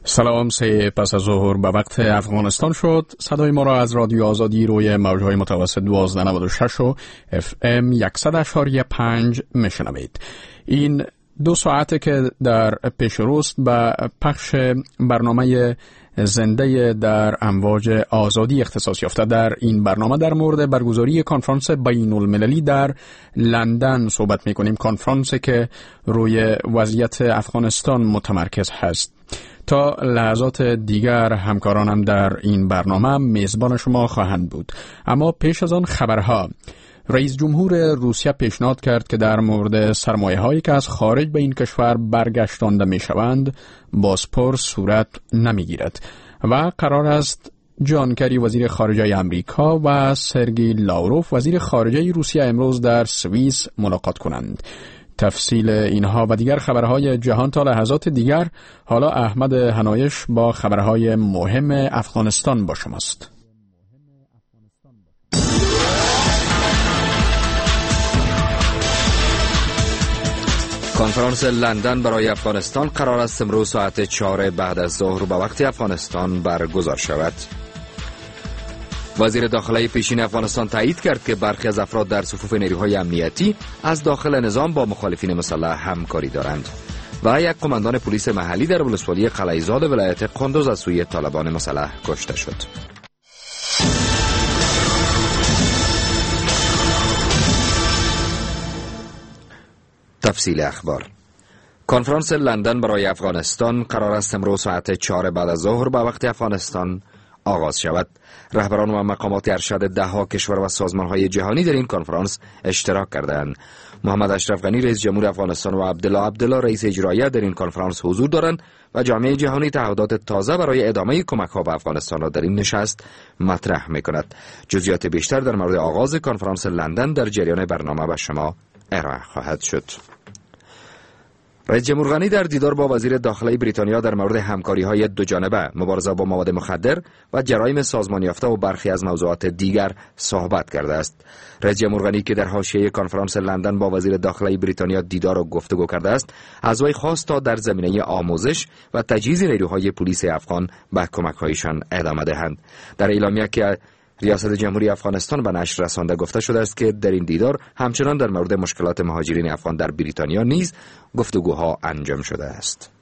سلام، 3 پس از ظهر به وقت افغانستان شد. صدای ما را از رادیو آزادی روی موجهای متوسط 1296 و FM 100.5 میشنوید. این 2 ساعته که در پیش روست به پخش برنامه زنده در امواج آزادی اختصاص یافته. در این برنامه در مورد برگزاری کنفرانس بین المللی در لندن صحبت میکنیم، کنفرانسی که روی وضعیت افغانستان متمرکز هست. تا لحظات دیگر همکارانم در این برنامه میزبان شما خواهند بود. اما پیش از آن خبرها. رئیس جمهور روسیه پیشنهاد کرد که در مورد سرمایه هایی که از خارج به این کشور برگشتانده می شوند بازپرس صورت نمی گیرد و قرار است جان کری وزیر خارجه امریکا و سرگئی لاوروف وزیر خارجه روسیه امروز در سوئیس ملاقات کنند. تفصیل اینها و دیگر خبرهای جهان تا لحظات دیگر. حالا احمد هنایش با خبرهای مهم افغانستان با شماست. کنفرانس لندن برای افغانستان قرار است امروز ساعت 4 بعد از ظهر به وقت افغانستان برگزار شود. وزیر داخله پیشین افغانستان تایید کرد که برخی از افراد در صفوف نیروهای امنیتی از داخل نظام با مخالفین مسلح همکاری دارند و یک قماندان پلیس محلی در ولسوالی قلعه‌زاد ولایت قندوز از سوی طالبان مسلح کشته شد. تفصیل اخبار. کنفرانس لندن برای افغانستان قرار است امروز ساعت 4 بعد از ظهر به وقت افغانستان آغاز شود. رهبران و مقامات ارشد 10 کشور و سازمان‌های جهانی در این کنفرانس اشتراک کردند. محمد اشرف غنی رئیس جمهور افغانستان و عبدالله رئیس اجرایی در این کنفرانس حضور دارند و جامعه جهانی تعهدات تازه برای ادامه کمک‌ها به افغانستان را در این نشست مطرح می‌کند. جزئیات بیشتر در مورد آغاز کنفرانس لندن در جریان برنامه به شما ارائه خواهد شد. رئیس جمهور غنی در دیدار با وزیر داخله بریتانیا در مورد همکاری‌های دوجانبه، مبارزه با مواد مخدر و جرایم سازمان یافته و برخی از موضوعات دیگر صحبت کرده است. رئیس جمهور غنی که در حاشیه کنفرانس لندن با وزیر داخله بریتانیا دیدار و گفتگو کرده است، از وی خواست تا در زمینه آموزش و تجهیز نیروهای پلیس افغان به کمک‌هایشان ادامه دهند. در اعلامیه که ریاست جمهوری افغانستان به نشر رسانده گفته شده است که در این دیدار همچنان در مورد مشکلات مهاجرین افغان در بریتانیا نیز گفتگوها انجام شده است.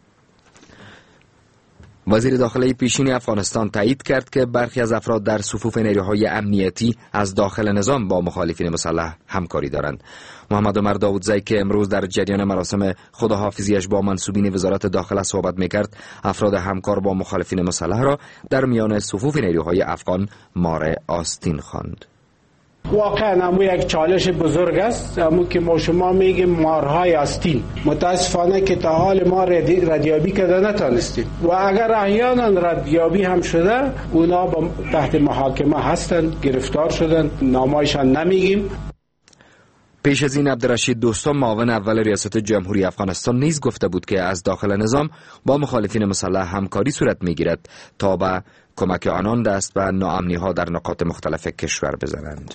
وزیر داخله پیشین افغانستان تایید کرد که برخی از افراد در صفوف نیروهای امنیتی از داخل نظام با مخالفین مسلح همکاری دارند. محمد عمر داودزی که امروز در جریان مراسم خداحافظیش با منصوبین وزارت داخله صحبت می‌کرد، افراد همکار با مخالفین مسلح را در میان صفوف نیروهای افغان مار آستین خواند. واقعا همون یک چالش بزرگ است، همون که ما شما میگیم مارهای آستین. متاسفانه که تا حال ما ردیابی کرده نتانستیم و اگر احیانا ردیابی هم شده اونا تحت محاکمه هستند، گرفتار شدن، نامایشان نمیگیم. پیش از این عبدالرشید دوستم معاون اول ریاست جمهوری افغانستان نیز گفته بود که از داخل نظام با مخالفین مسلح همکاری صورت میگیرد تا به کمک آنان دست به ناامنی‌ها در نقاط مختلف کشور بزنند.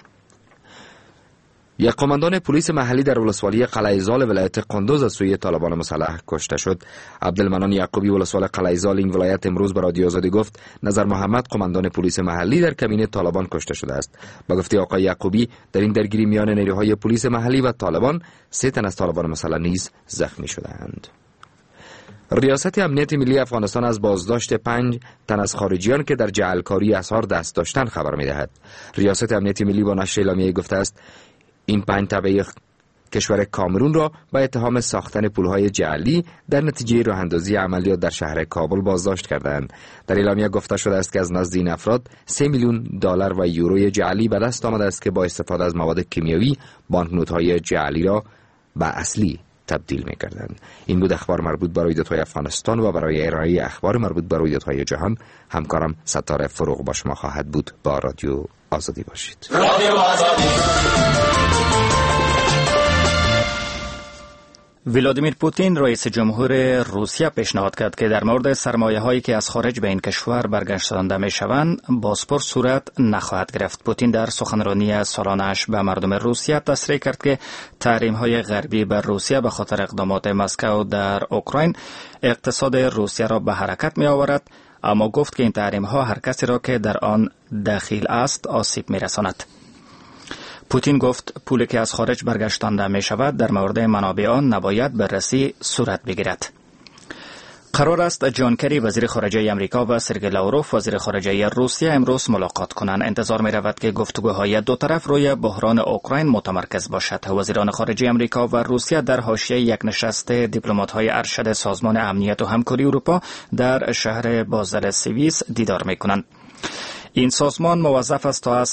یک قماندان پلیس محلی در ولسوالی قلعه‌زال ولایت قندوز از سوی طالبان مسلح کشته شد. عبدالمنان یعقوبی ولسوال قلعه‌زال این ولایت امروز به رادیو آزادی گفت نظر محمد قماندان پلیس محلی در کمین طالبان کشته شده است. با گفته آقای یعقوبی در این درگیری میان نیروهای پلیس محلی و طالبان 3 تن از طالبان مسلح نیز زخمی شدند. ریاست امنیت ملی افغانستان از بازداشت 5 تن از خارجیان که در جعلکاری اسعار دست داشتند خبر می‌دهد. ریاست امنیت ملی با نشر اعلامیه گفته است این 5 تبع کشور کامرون را با اتهام ساختن پولهای جعلی در نتیجه راه‌اندازی عملیات در شهر کابل بازداشت کردند. در اعلامیه گفته شده است که از نزد این افراد 3 میلیون دلار و یوروی جعلی به دست آمده است که با استفاده از مواد کیمیایی بانکنوت‌های جعلی را به اصلی تبدیل می‌کردند. این بود اخبار مربوط به رویدادهای افغانستان و برای ارائه اخبار مربوط به رویدادهای جهان همکارم ستاره فروغ با شما خواهد بود. با رادیو آزادی باشید. رادیو آزادی. ولادیمیر پوتین رئیس جمهور روسیه پیشنهاد کرد که در مورد سرمایه‌هایی که از خارج به این کشور برگشتانده می‌شوند بازپرس صورت نخواهد گرفت. پوتین در سخنرانی سالانه‌اش به مردم روسیه تصریح کرد که تحریم‌های غربی بر روسیه به خاطر اقدامات مسکو در اوکراین اقتصاد روسیه را به حرکت می‌آورد، اما گفت که این تحریم‌ها هر کسی را که در آن دخیل است آسیب می‌رساند. پوتین گفت پولی که از خارج برگشتانده می شود در مورد منابع آن نباید بررسی صورت بگیرد. قرار است جان کری وزیر خارجه امریکا و سرگئی لاوروف وزیر خارجه روسیه امروز ملاقات کنند. انتظار می رود که گفتگوهای دو طرف روی بحران اوکراین متمرکز باشد. وزیران خارجه امریکا و روسیه در حاشیه یک نشست دیپلمات‌های ارشد سازمان امنیت و همکاری اروپا در شهر بازل سوئیس دیدار می کنند. این سازمان موظف است تا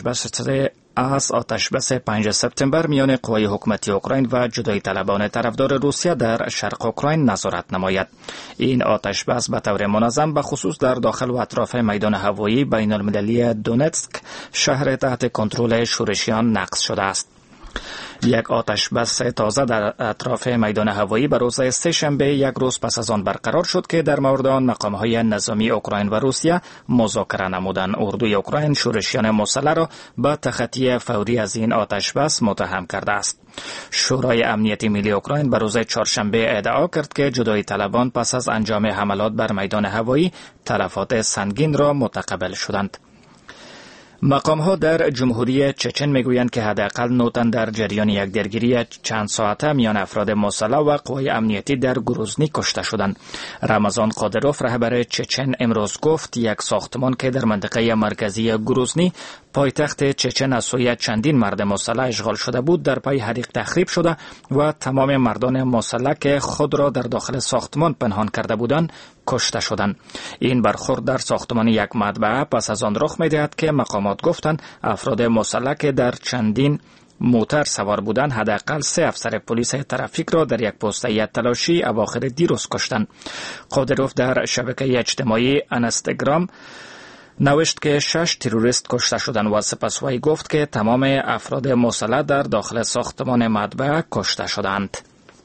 از آتشبس 5 سپتامبر میان قوای حکومتی اوکراین و جدایی طلبان طرفدار روسیه در شرق اوکراین نظارت نماید. این آتشبس به طور منظم به خصوص در داخل و اطراف میدان هوایی بین المللی دونتسک شهر تحت کنترل شورشیان نقض شده است. یک آتشبس تازه در اطراف میدان هوایی به روز سه‌شنبه یک روز پس از آن برقرار شد که در مورد آن مقام‌های نظامی اوکراین و روسیه مذاکره نمودند. اردوی اوکراین شورشیان مسلح را به تخطی فوری از این آتشبس متهم کرده است. شورای امنیت ملی اوکراین به روز چهارشنبه ادعا کرد که جدایی طلبان پس از انجام حملات بر میدان هوایی تلفات سنگین را متقبل شدند. مقام‌ها در جمهوری چچن میگویند که حداقل 9 تن در جریان یک درگیری چند ساعته میان افراد مسلح و قوای امنیتی در گروزنی کشته شدند. رمضان قادروف رهبر چچن امروز گفت یک ساختمان که در منطقه مرکزی گروزنی پایتخت چچن از سوی چندین مرد مسلح اشغال شده بود در پای حریق تخریب شده و تمام مردان مسلح که خود را در داخل ساختمان پنهان کرده بودند کشته شدند. این برخورد در ساختمان یک مطبعه پس از آن رخ می‌دهد که مقامات گفتند افراد مسلح که در چندین موتر سوار بودند حداقل 3 افسر پلیس ترافیک را در یک پوسته تلاشی اواخر دیروز کشتند. قادروف در شبکه اجتماعی اینستاگرام نوشت که 6 تروریست کشته شدند و سپس وی گفت که تمام افراد مسلح در داخل ساختمان مطبعه کشته شدند.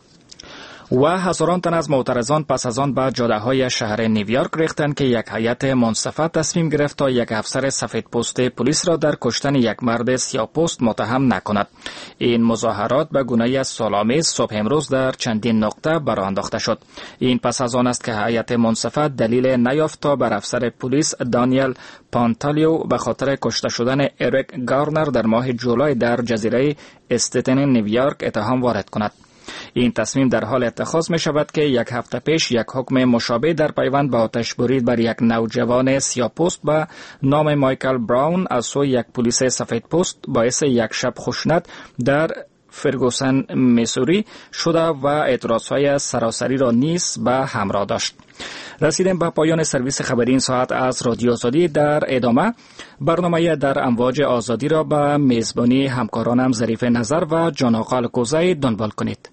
و هزاران تن از معترضان پس از آن به جاده‌های شهر نیویورک ریختند که یک هیئت منصفه تصمیم گرفت تا یک افسر سفیدپوست پلیس را در کشتن یک مرد سیاه‌پوست متهم نکند. این مظاهرات به گونه سال‌آمیز صبح امروز در چندین نقطه برآ انداخته شد. این پس از آن است که هیئت منصفه دلیل نیافت تا بر افسر پلیس دانیل پانتالیو به خاطر کشته شدن اریک گارنر در ماه جولای در جزیره استتن نیویورک اتهام وارد کند. این تصمیم در حال اتخاذ می شود که یک هفته پیش یک حکم مشابه در پیوند به آتش برید بر یک نوجوان سیاه‌پوست به نام مایکل براون از سوی یک پلیس سفیدپوست باعث یک شب خشونت در فرگوسن میسوری شده و اعتراضهای سراسری را نیز به همراه داشت. رسیدیم به پایان سرویس خبری این ساعت از رادیو آزادی. در ادامه برنامه در امواج آزادی را به میزبانی همکارانم ظریف نظر و جان آقا الکوزی دنبال کنید.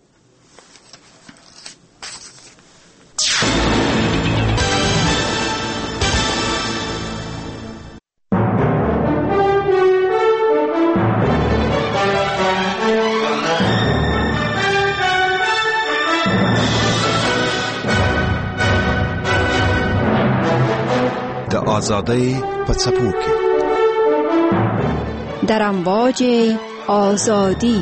آزادی پڅپو کې در امواج آزادی.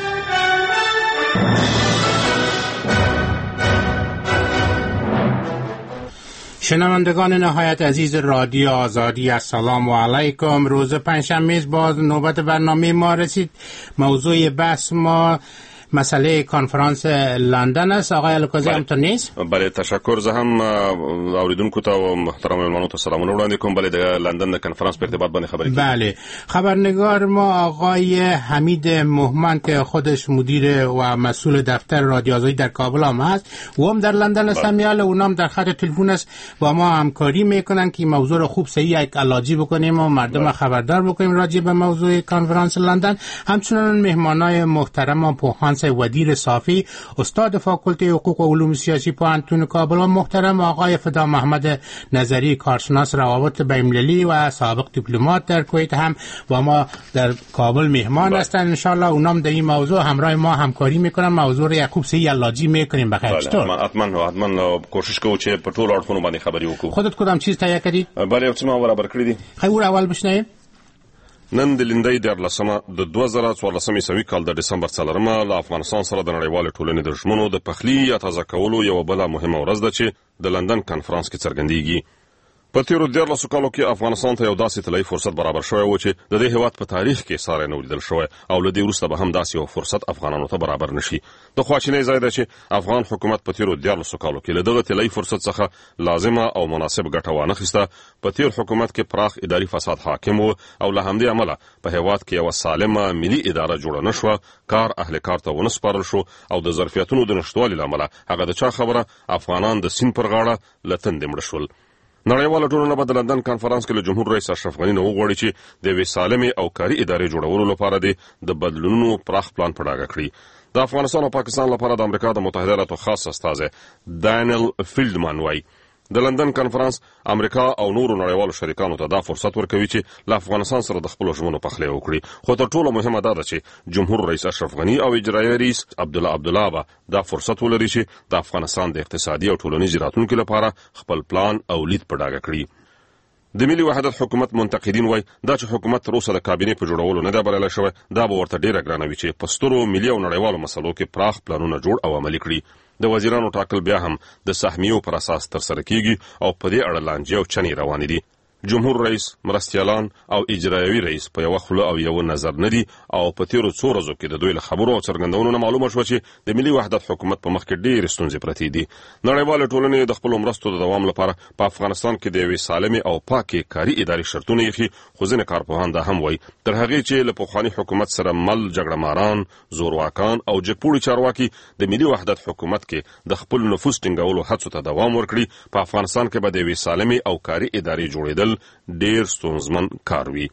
شنوندگان نهایت عزیز رادیو آزادی، السلام علیکم. روز پنجشنبه باز نوبت برنامه ما رسید. موضوع بحث ما مسئله کنفرانس لندن است. آقای الکوزی همتون نیست؟ بله، تشکر. زه هم اوریدونکو ته او محترم مهمانانو ته سلامونه وړاندې کوم. بله، د لندن د کنفرانس په ارتباط باندې خبرې کوي. بله، خبرنگار ما آقای حمید مهمن که خودش مدیر و مسئول دفتر رادیو آزادی در کابل هم هست و هم در لندن هستن. میاله اونام در خط تلفن است با ما همکاری میکنن که موضوع رو خوب صحیح یک علاجی بکنیم و مردم خبردار بکنیم راجع به موضوع کنفرانس لندن. همچنین مهمانای محترم و پوهان کنفرانس ودیر صافی، استاد فاکولته حقوق و علوم سیاسی پوهنتون کابل و محترم آقای فدا محمد نظری، کارشناس روابط بین‌المللی و سابق دیپلمات در کویت هم با ما در کابل مهمان هستند. ان شاء الله اونام در این موضوع همراه ما همکاری میکنن. موضوع رو یعقوب سی یلاجی میکنیم. بخیر چطور؟ حتما کوشش کوو چې په ټولو اړخونو باندې خبرې وکړو. خودت کدام چیز تهیه کردی؟ بله یو څه ما برابر کړی دي. خیر اول بشنویم. نن د لیندۍ د 2014 عیسوي کال د ډسمبر 4 له افغانستان سره د نړیوالې ټولنې د ژمنو د پخلي یا تازه کولو یو بله مهمه ورځ ده چې د لندن کنفرانس کې څرګندېږي. په تیرو 14 کالو کې افغانستان ته یو داسې طلایي فرصت برابر شوی و چې د دې هیواد په تاریخ کې ساری نه ولیدل شوی او له دې وروسته به هم داسې یو فرصت افغانانو ته برابر نشي. د خواچینۍ ځای ده چې افغان حکومت په تیرو 14 کالو کې له دغه طلایي فرصت څخه لازمه او مناسب ګټه وانخیسته. په تیر حکومت کې پراخ اداري فساد حاکم و او له همدې امله په هیواد کې یو سالمه ملي اداره جوړه نشوه. کار اهل کار ته ونسپارل شو او د ظرفیتونو د نشټوالي له امله هغه د چا خبره افغانان د سیند پر غاړه له تندې مړه شول. نړیواله ټولنه به د لندن کنفرانس کې له جمهور رئیس اشرف غني نه وغواړي چې د یوې سالمې او کاري ادارې جوړولو لپاره د بدلونونو پراخ پلان په ډاګه کړي. د افغانستان او پاکستان لپاره د امریکا د متحده ایالاتو خاص استازی دانیل فیلډمن وایي د لندن کنفرانس امریکا او نورو نړیوالو شریکانو ته دا فرصت ورکوي چې له افغانستان سره د خپلو ژمنو پخلی وکړي. خو تر ټولو مهمه دا ده چې جمهور رئیس اشرف غني او اجرایي رئیس عبدالله به دا فرصت ولري چې د افغانستان د اقتصادي او ټولنیزې راتلونکي لپاره خپل پلان او لید په ډاګه کړي. د ملي وحدت حکومت منتقدین وایي دا چې حکومت تر اوسه د کابینې په جوړولو نه دی بریالی شوی دا به ورته ډیره ګرانه وي چې په سترو ملي او نړیوالو مسلو کې پراخ پلانونه جوړ او عملي کړي. د وزیرانو ټاکل بیا هم د سهمیو پر اساس ترسره کیږي او په دې اړه لانجې او چنې روانې دي. جمهور رئیس، مرستیالان او اجرایوي رئیس په یو خوله او یو نظر نه دي او په تیرو څو ورځو کې د دوی له خبرو او څرګندونو نه معلومه شوه چې د ملي وحدت حکومت په مخ کې ډېرې ستونزې پرتې دي. نړیوالې ټولنې د خپلو مرستو د دوام لپاره په افغانستان کې د یوې سالمې او پاکې کاري ادارې شرطونه ایښي، خو ځینې کارپوهان دا هم وایي تر هغې چې له پخواني حکومت سره مل جګړه ماران، زورواکان او جګپوړي چارواکي د ملي وحدت حکومت کې د خپل نفوذ ټینګولو هڅو ته دوام ورکړي، په افغانستان کې به د یوې سالمې او کاري ادارې جوړېدل ډیر ستونزمن کار وي.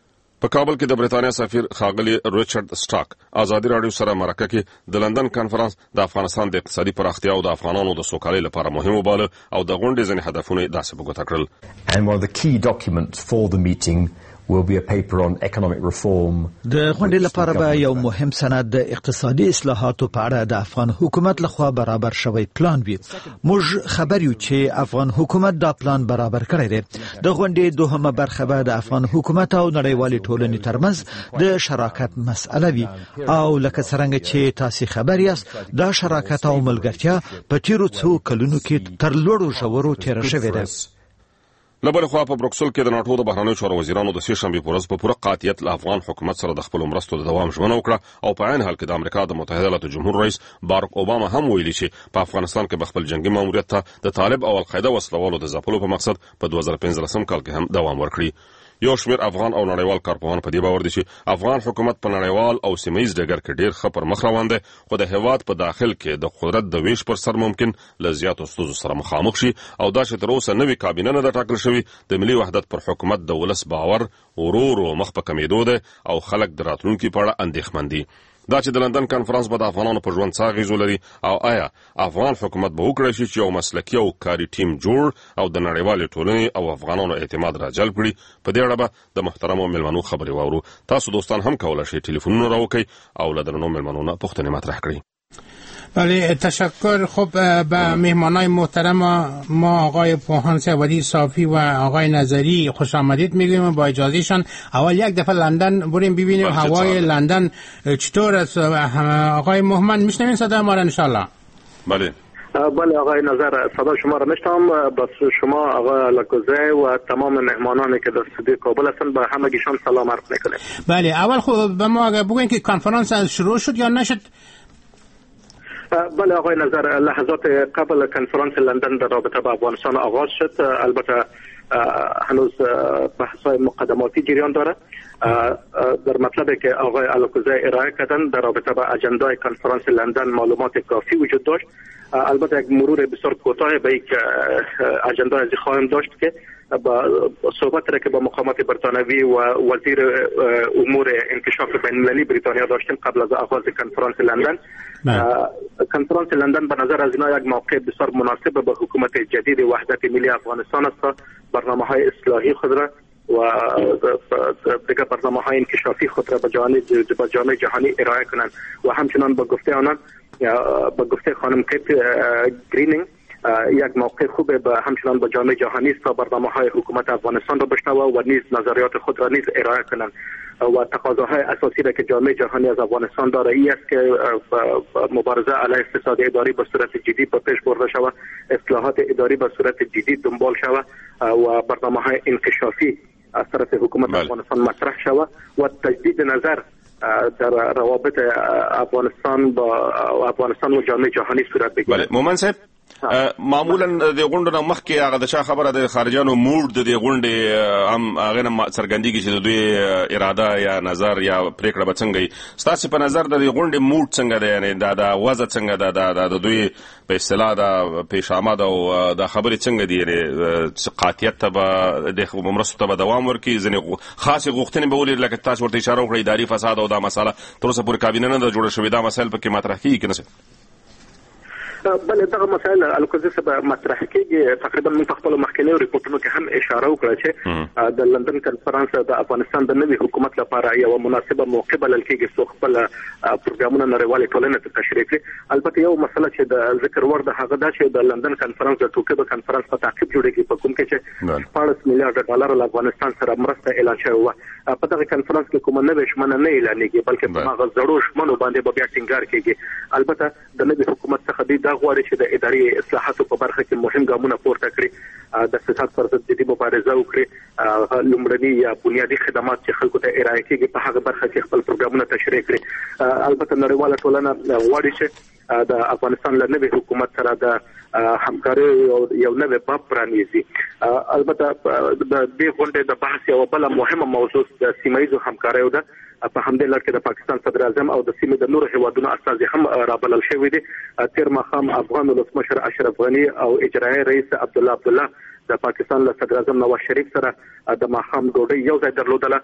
په کابل کې د برېټانیا سفیر ښاغلی ریچارډ سټاک ازادي راډیو سره مرکه کې د لندن کنفرانس د افغانستان د اقتصادي پراختیا او د افغانانو د سوکالۍ لپاره مهم وباله او د غونډې ځینې هدفونه یې داسې په ګوته کړل. And one of the key documents for the meeting will be a paper on economic reform. د غونډې لپاره به یو مهم سند د اقتصادي اصلاحاتو په اړه د افغان حکومت لخوا برابر شوی پلان وي. موږ خبر یو چې افغان حکومت دا پلان برابر کړی دی. د غونډې دوهمه برخه به د افغان حکومت او نړیوالې ټولنې ترمنځ د شراکت مسأله وي او لکه څرنګه چې تاسو خبر یاست دا شراکت او ملګرتیا په تیرو څو کلونو کې تر لوړو ژورو تېره شوې ده. له بلې خوا په بروکسل کې د ناټو د بهرنیو چارو وزیرانو د سې شنبې په ورځ په پوره قاطعیت له افغان حکومت سره د خپلو مرستو د دوام ژمنه وکړه او په عین حال کې د امریکا د متحده ایالاتو جمهور رئیس باراک اوباما هم ویلي چې په افغانستان کې به خپل جنگي ماموریت ته د طالب او القاعده وسلوالو د ځپلو په مقصد په 2015 کال کې هم دوام ورکړي. یو شمېر افغان او نړیوال کارپوهان په دې باور دي چې افغان حکومت په نړیوال او سیمه‌ییز ډګر کې ډېر ښه پر مخ روان دی، خو د هېواد په داخل کې د قدرت د ویش پر سر ممکن له زیاتو ستونزو سره مخامخ شي او دا چې تر اوسه نوې کابینه نه ده ټاکل شوې، د ملي وحدت پر حکومت د ولس باور ورو ورو مخ په کمېدو دی او خلک د راتلونکي په اړه اندېښمن دي. دا چې د لندن کنفرانس به د افغانانو په ژوند څه اغېز ولري او آیا افغان حکومت به وکړی شي چې یو مسلکي او کاري ټیم جوړ او د نړیوالې ټولنې او افغانانو اعتماد راجلب کړي؟ په دې اړه به د محترمو مېلمنو خبرې واورو. تاسو دوستان هم کولی شئ ټلیفونونه راوکئ او له درنو مېلمنو نه پوښتنې مطرح کړئ. بله تشکر. خب به مهمانای محترم ما آقای پوهان سعودی صافی و آقای نظری خوش آمدید میگویم. با اجازهشان اول یک دفعه لندن بریم ببینیم هوای لندن چطور است. آقای محمد میشنوین صدا ما را انشالله؟ بله بله آقای نظر صدا شما را میشنوم. بس شما آقای لکوزه و تمام مهمانانی که در استودیو کابل هستند به همگیشان سلام عرض میکنیم. بله اول خب به ما بگوین که کنفرانس شروع شد یا نشد؟ بله آقای نظر لحظات قبل کنفرانس لندن در رابطه با افغانستان آغاز شد. البته هنوز بحث‌های مقدماتی جریان داره. در مطلبی که آقای الکوزی ارائه کردن در رابطه با اجندای کنفرانس لندن معلومات کافی وجود داشت. البته یک مرور بسیار کوتاه به یک اجندا از خواهم داشت که با صحبت را که با مقامات برتانوی و وزیر امور انکشاف بین‌المللی بریتانیا داشتیم قبل از آغاز کنفرانس لندن. کنفرانس لندن به نظر از اینا یک موقع بسیار مناسب به حکومت جدید وحدت ملی افغانستان است. برنامه‌های اصلاحی خود را و دیگر برنامه‌های انکشافی خود را به جامعه جهانی ارائه کنند و همچنان با گفته خانم کیت گرینینگ یک موقع خوبه به همچنان با جامعه جهانی است تا برنامه‌های حکومت افغانستان را بشنوه و نیز نظریات خود را نیز ارائه کنند و تقاضاهای اساسی را که جامعه جهانی از افغانستان داره ای است که مبارزه علیه فساد اداری به صورت جدی به پیش برده شود، اصلاحات اداری به صورت جدی دنبال شود و برنامه‌های انکشافی از طرف حکومت افغانستان مطرح شود و تجدید نظر در روابط افغانستان و جامعه جهانی صورت بگیرد. بله مومن صاحب، معمولا د غونډو نه مخکې هغه د چا خبره د خارجانو موډ د غونډې هم هغه نه څرګندېږي چې د دوی اراده یا نظر یا پریکړه به څنګه وي. ستاسو په نظر د غونډې موډ څنګه دی؟ یعنی دا وضع څنګه ده؟ د دوی په اصطلاح د پیشامد او د خبرې څنګه دي؟ یعنی قاطعیت ته به د مرستو ته به دوام ورکړي، ځینې خاصې غوښتنې به ولري لکه تاسو ورته اشاره وکړئ اداري فساد او دا مسله تر اوسه پورې کابینه نه ده جوړه شوې، دا مسایل پکې مطرح کېږي که نه؟ بله دغه مسایل الکوزي سره مطرح کېږي. تقریبا موږ په خپل مخکینیو ریپورتونو کې هم اشاره وکړه چې د لندن کنفرانس د افغانستان د نوي حکومت لپاره یو مناسبه موقع بلل کېږي چې خپل پروګرامونه نړیوالې ټولنې ته تشریح کړي. البته یو مسله چې د ذکر وړ ده هغه دا چې د لندن کنفرانس د ټوکیو کنفرانس په تعقیب جوړیږي په کوم کې چې 14 میلیارډ ډالر له افغانستان سره مرسته اعلان شوی و. په دغه کنفرانس کې کومه نوې شمنه نه اعلانېږي بلکې په هغه زړو شمنو باندې به بیا ټینګار کېږي. البته د نوي حکومت څخه دا غواړي چې د اداري اصلاحاتو په برخه کې مهم ګامونه پورته کړي، د فساد پر ضد جدي مبارزه وکړي، لومړني یا بنیادي خدمات چې خلکو ته ارائه کېږي په هغه برخه کې خپل پروګرامونه تشریح کړي. البته نړیواله ټولنه غواړي چې د افغانستان له نوي حکومت سره د همکارۍ یو نوې باب پرانیزي. البته د دې غونډې د بحث یو بل مهمه موضوع د سیمایي همکاریو ده. په همدې لړ کې د پاکستان صدر اعظم او د سیمې د نورو هیوادونو استازي هم رابلل شوي دي. تیر ماښام افغان ولسمشر اشرف غني او اجرایي رئیس عبدالله د پاکستان له صدر اعظم نواز شریف سره د ماښام ډوډۍ یو ځای درلودله.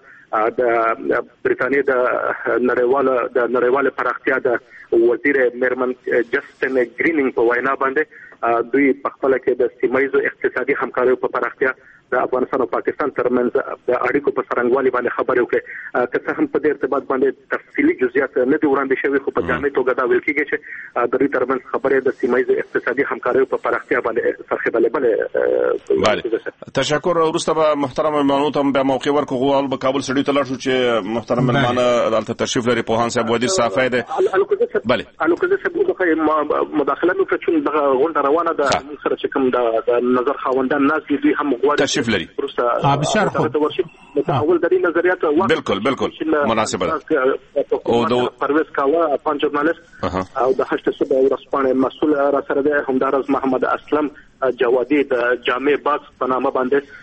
د برتانیې د نړیواله پراختیا د وزیر میرمن جسټن گرینینګ په وینا باندې دوی په خپل کې د سیمایي اقتصادي همکاریو په پراختیا د افغانستان او پاکستان ترمنځ د اړیکو په څرنګوالي باندې خبرې وکړې. که څه هم په دې ارتباط باندې تفصیلي جزئیات نه دي وړاندې شوي خو په جامع توګه دا ویل کېږي چې د دوی ترمنځ خبرې د سیمایي اقتصادي همکاریو په پراختیا باندې سرخیدلې. بله تشکر. وروسته به محترم مېلمانو ته بیا موقع ورکړو. غواړو به کابل سړیو ته لاړ شو چې محترم مېلمانه دلته تشریف لري. پوهان صاحب ودیر صافی دی. بله الکوزي صاحب مداخله وکړه چې دغه غونډه روانه ده. موږ سره چې کوم د نظر خاوندان ناس دي دوی هم غواړي تشریف لري. بسیار خوب. متحول در این نظریات بالکل مناسبه ده. او د پرویز کاوه افغان ژورنالیست او د 8 صبح ورځپاڼې مسؤل را سره ده. همدارز محمد اسلم جوادی د جامع باغ په نامه باندې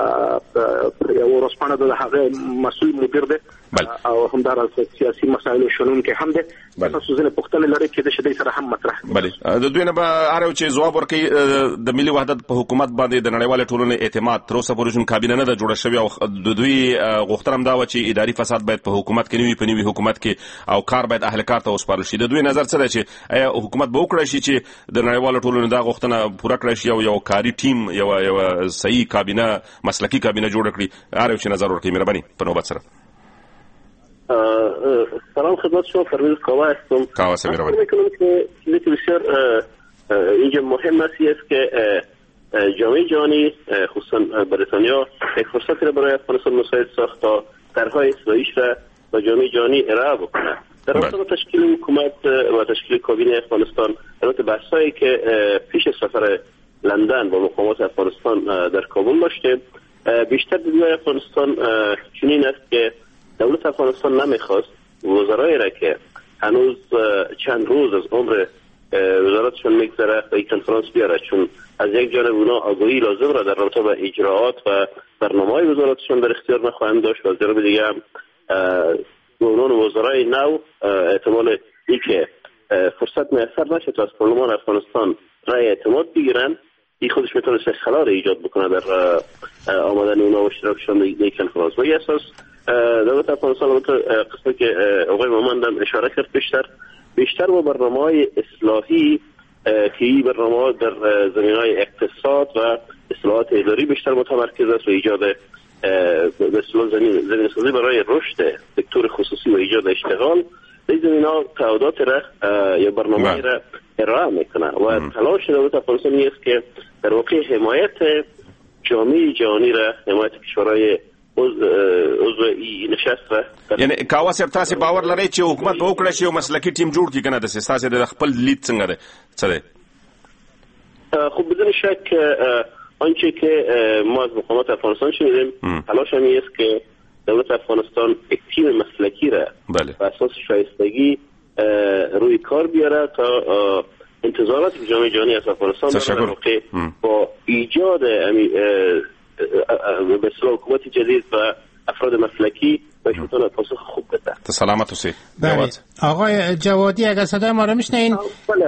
یو ورځپاڼه د هغه مسؤل مدیر ده او همدارز سیاسي مسایل شنون کې هم ده. تاسو ځنه پوښتنه لرئ چې د شدې سره هم مطرح. بله د دوی نه به هر یو چې ځواب ورکړي. د ملي وحدت په حکومت باندې د نړیوالې ټولنې اعتماد تر اوسه پورې کابینه نه ده جوړه شوې او د دوی غوښتنه هم دا و چې اداري فساد باید په حکومت کې نه وي، په نوي حکومت کې او کار باید اهل کار ته وسپارل شي. د دوی نظر څه دی چې آیا حکومت به وکړی شي چې د نړیوالو ټولنې دا غوښتنه پوره کړی شي او یو کاري ټیم یو صحیح کابینه مسلکي کابینه جوړ کړي؟ هر یو چې نظر ورکړي مهرباني په نوبت سره. سلام خدمت شما. پرویز کاوه هستم. کاوه صاحب مهربانی. میکنم که چیزی که بسیار اینجا مهم است که جامعه جهانی خصوصا بریتانیا یک فرصتی را برای افغانستان مساعد ساخت تا طرح‌های اصلاحیش را با جامعه جهانی ارائه بکنه. در رابطه با تشکیل حکومت و تشکیل کابینه افغانستان البته بحثایی که پیش سفر لندن با مقامات افغانستان در کابل داشته، بیشتر دیدگاه افغانستان چنین است که دولت افغانستان نمیخواست وزرای را که هنوز چند روز از عمر وزارتشون میگذره به این کنفرانس بیاره، چون از یک جانب اونا آگاهی لازم را در رابطه با اجراعات و برنامه‌های وزارتشون در اختیار نخواهند داشت و از جانب دیگه هم معاونان وزرای نو احتمال ای که فرصت میسر نشه تا از پارلمان افغانستان رای اعتماد بگیرن، این خودش میتونه خلال ایجاد بکنه در آمدن اونا و اشتراکشان در کنفرانس. و این اساس دولت افغانستان قسمی که آقای مومند هم اشاره کرد بیشتر و برنامه‌های اصلاحی که این برنامه‌ها در زمینه‌های اقتصاد و اصلاحات اداری بیشتر متمرکز است و ایجاد زمین سازی برای رشد سکتور خصوصی و ایجاد اشتغال. این زمینه‌ها تعهدات را یا برنامه‌ای را ارائه میکنه و تلاش دولت افغانستان است که در واقع حمایت جامعه جهانی را، حمایت کشورهای عضو این نشست را، یعنی کاوه صاحب تاسو باور لرئ چې حکومت به وکړي چې یو مسلکي ټیم جوړ کړي کنه د تاسو د خپل لید څنګه ده څه ده؟ خب بدون شک آنچه که ما از مقامات افغانستان شنیدیم تلاش همی است که دولت افغانستان یک تیم مسلکی را به اساس شایستگی روی کار بیاره تا انتظارات جامعه جهانی از افغانستان در واقع با ایجاد به اصطلاح حکومت جدید و افراد مسلکی باید میتونه پاسخ خوب بده. سلامت و بله. آقای جوادی اگر صدای ما رو میشنین؟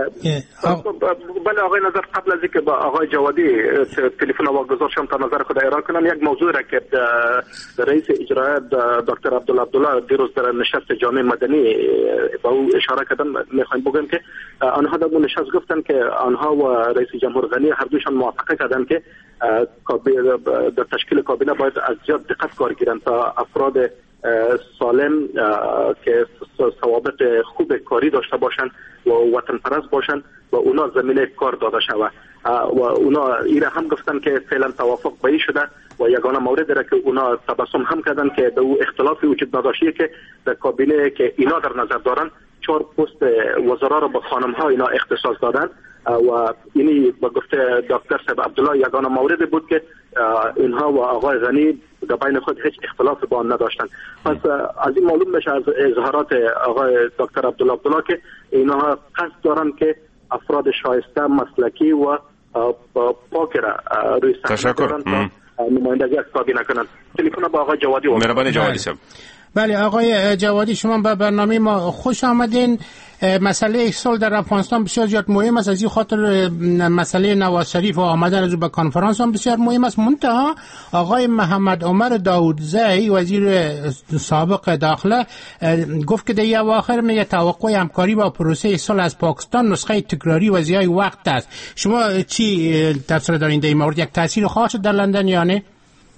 بله آقای نظر، قبل از اینکه با آقای جوادی تلفن واگذار شم تا نظر خود ارائه کنم، یک موضوع را که رئیس اجرایی دکتر عبدالله دیروز در نشست جامعه مدنی با او اشاره کردن، میخوایم بگم که آنها در نشست گفتن که آنها و رئیس جمهور غنی هر دوشان موافقه کردن که در تشکیل کابینه باید از زیاد دقت کار گیرن تا افراد سالم که ثوابت خوب کاری داشته باشند و وطن پرست باشند و اونا زمینه کار داده شود و اونا ایره هم گفتن که فعلا توافق به شده و یگانه مورد را که اونا تبسم هم کردن که به او اختلافی وجود نداشته که در کابینه که اینا در نظر دارن 4 پست وزرا را به خانم ها اینا اختصاص دادن و اینی با گفته دکتر صاحب عبدالله یگانه مورد بود که اینها و آقای غنی در بین خود هیچ اختلاف با آن نداشتن. پس از این معلوم میشه از اظهارات آقای دکتر عبدالله که اینها قصد دارن که افراد شایسته مسلکی و پاک را روی صحنه دارن تا نمایندگی از کابینه کنن. تلفن با آقای جوادی مهربانی جوادی صاحب. بله آقای جوادی، شما به برنامه ما خوش آمدین. مسئله صلح در افغانستان بسیار زیاد مهم است، از این خاطر مسئله نواز شریف و آمدن از به کنفرانس هم بسیار مهم است. منتها آقای محمد عمر داودزی وزیر سابق داخله گفت که در اواخر میگه توقع همکاری با پروسه صلح از پاکستان نسخه تکراری و ضیاع وقت است. شما چی تفسیر دارین در این مورد؟ یک تاثیر خاص در لندن یا نه؟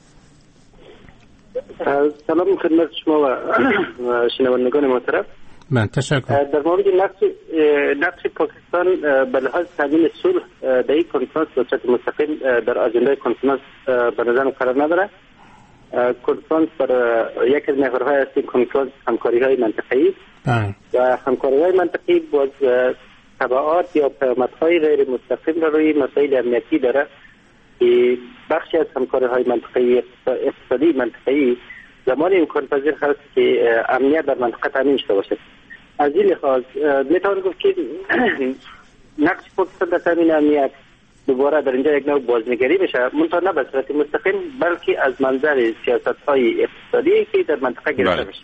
سلام خدمت شما و شنوندگان محترم. من تشکر. در مورد نقش پاکستان به لحاظ تامین صلح در این کنفرانس به صورت مستقیم در اجنده کنفرانس به نظر قرار نداره. کنفرانس بر یک از محورهای اصلی کنفرانس همکاری‌های منطقه‌ای و همکاری‌های منطقه‌ای باز تبعات یا پیامدهای غیر مستقیم روی مسائل امنیتی داره که بخشی از همکاری‌های منطقه‌ای اقتصادی منطقه‌ای زمان امکان پذیر هست که امنیت در منطقه تامین شده باشد. از این لحاظ میتوان گفت که نقش پاکستان در تامین امنیت دوباره در اینجا یک نوع بازنگری بشه، منتها نه به صورت مستقیم بلکه از منظر سیاست‌های اقتصادی که در منطقه گرفته بشه.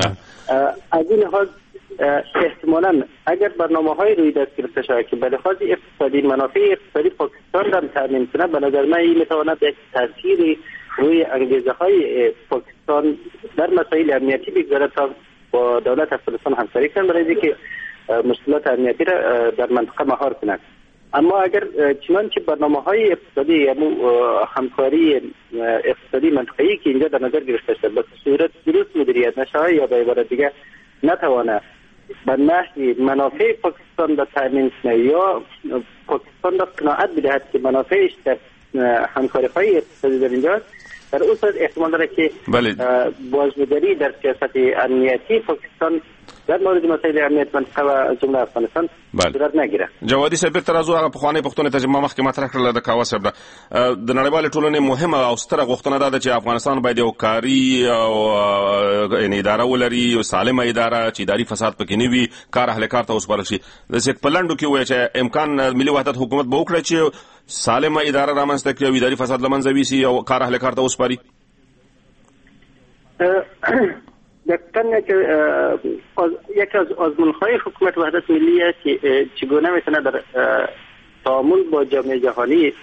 از این لحاظ احتمالاً اگر برنامه‌های روی دست گرفته شود که به لحاظ اقتصادی منافع اقتصادی پاکستان را تامین کنه، به نظر من این میتواند یک تأثیری روی انگیزه‌های پاکستان در مسائل امنیتی بگذارد تا با دولت افغانستان همکاری کنند برای اینکه مشکلات امنیتی را در منطقه مهار کنند. اما اگر چنانچه برنامه‌های اقتصادی یا همکاری اقتصادی منطقه‌ای که اینجا در نظر گرفته شده به صورت درست مدیریت نشه یا به عبارت دیگه نتوانه به نحوی منافع پاکستان را تامین کنه یا پاکستان را قناعت بدهد که منافعش در همکاری‌های اقتصادی در اینجا در اون صورت احتمال داره که بازنگری در سیاست امنیتی پاکستان در مورد مسائل امنیت منطقه و جمله افغانستان صورت نگیره. جوادي صاحب تر ازو هغه پخوانی پښتون ته ما مخکې مطرح کړل د کاوه صاحب د نړیوال ټولنې مهمه او ستره غوښتنه ده چې افغانستان باید یو کاری او ان اداره ولري او سالمه اداره چې اداري فساد پکې نه وي، کار اهل کار ته وسپارل شي. د څه پلانډو کې وایي چې امکان ملي وحدت حکومت به وکړي چې سالمه اداره رامنځته کړي او اداري فساد لمنځه وي او کار اهل کار ته وسپاري. دقیقاً یکی از آزمون‌های حکومت وحدت ملی است که چگونه میتونه در تعامل با جامعه جهانی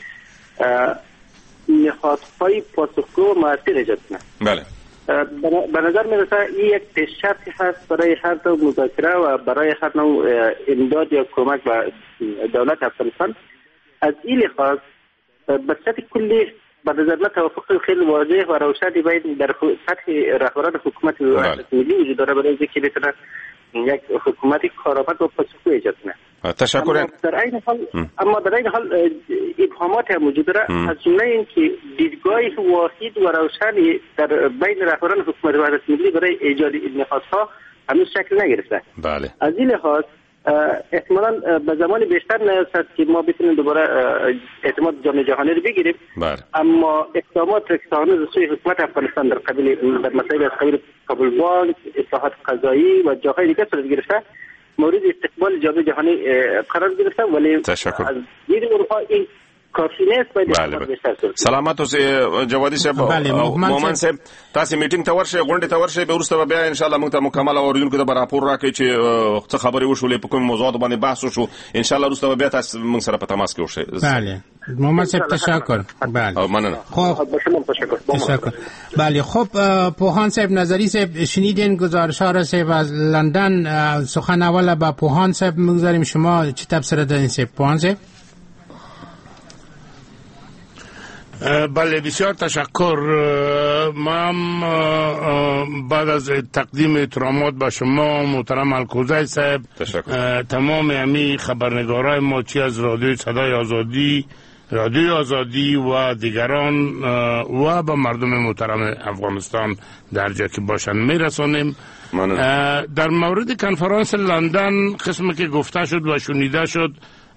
نهادهای پاسخگو و مؤثر ایجاد کنه. بله. به نظر میرسه این یک پیش‌شرطی هست برای هر نوع مذاکره و برای هر نوع امداد یا کمک به دولت افغانستان. از این لحاظ به سطح کلی به نظر من توافق خیلی واضح و روشنی باید در سطح رهبران حکومت وحدت ملی وجود داره برای اینکه بتونه یک حکومت کارآمد و پاسخگو ایجاد کنه. تشکر. اما در این حال ابهامات هم وجود داره، از جمله اینکه دیدگاه واحد و روشنی در بین رهبران حکومت وحدت ملی برای ایجاد این نهادها هنوز شکل نگرفته. بله. از این لحاظ احتمالاً به زمان بیشتر نیست که ما بتونیم دوباره اعتماد جامعه جهانی رو بگیریم. بله. اما اقدامات رکستانه از سوی حکومت افغانستان در مسائل از قبیل کابل بانک، اصلاحات قضایی و جاهای دیگه صورت گرفته، مورد استقبال جامعه جهانی قرار گرفته، ولی تشکر. از دید اروپا این کافی نیست. بله. سلامت اوسئ جوادي صاحب. مومن صاحب تاسو میټینګ ته ورشئ، غونډې ته ورشئ، به وروسته بیا ان شاء الله موږ ته مکمل اوریدونکو ته راپور راکړي چې څه خبرې وشولې، په کوم موضوعات باندې بحث وشو. ان شاء الله وروسته بیا تاسو موږ سره په تماس کې اوسئ. بله مومن صاحب تشکر. بله مننه. خب تشکر. بله خب پوهان صاحب نظری صاحب شنیدین گزارش‌ها را صاحب از لندن. سخن اول با پوهان صاحب می‌گذاریم، شما چه تبصره دارین صاحب؟ پوهان صاحب. بله بسیار تشکر. من بعد از تقدیم احترامات به شما محترم الکوزی صاحب، تمام امی خبرنگارای ما چی از رادیو صدای آزادی، رادیو آزادی و دیگران و به مردم محترم افغانستان در جا که باشند میرسانیم. در مورد کنفرانس لندن قسمی که گفته شد و شنیده شد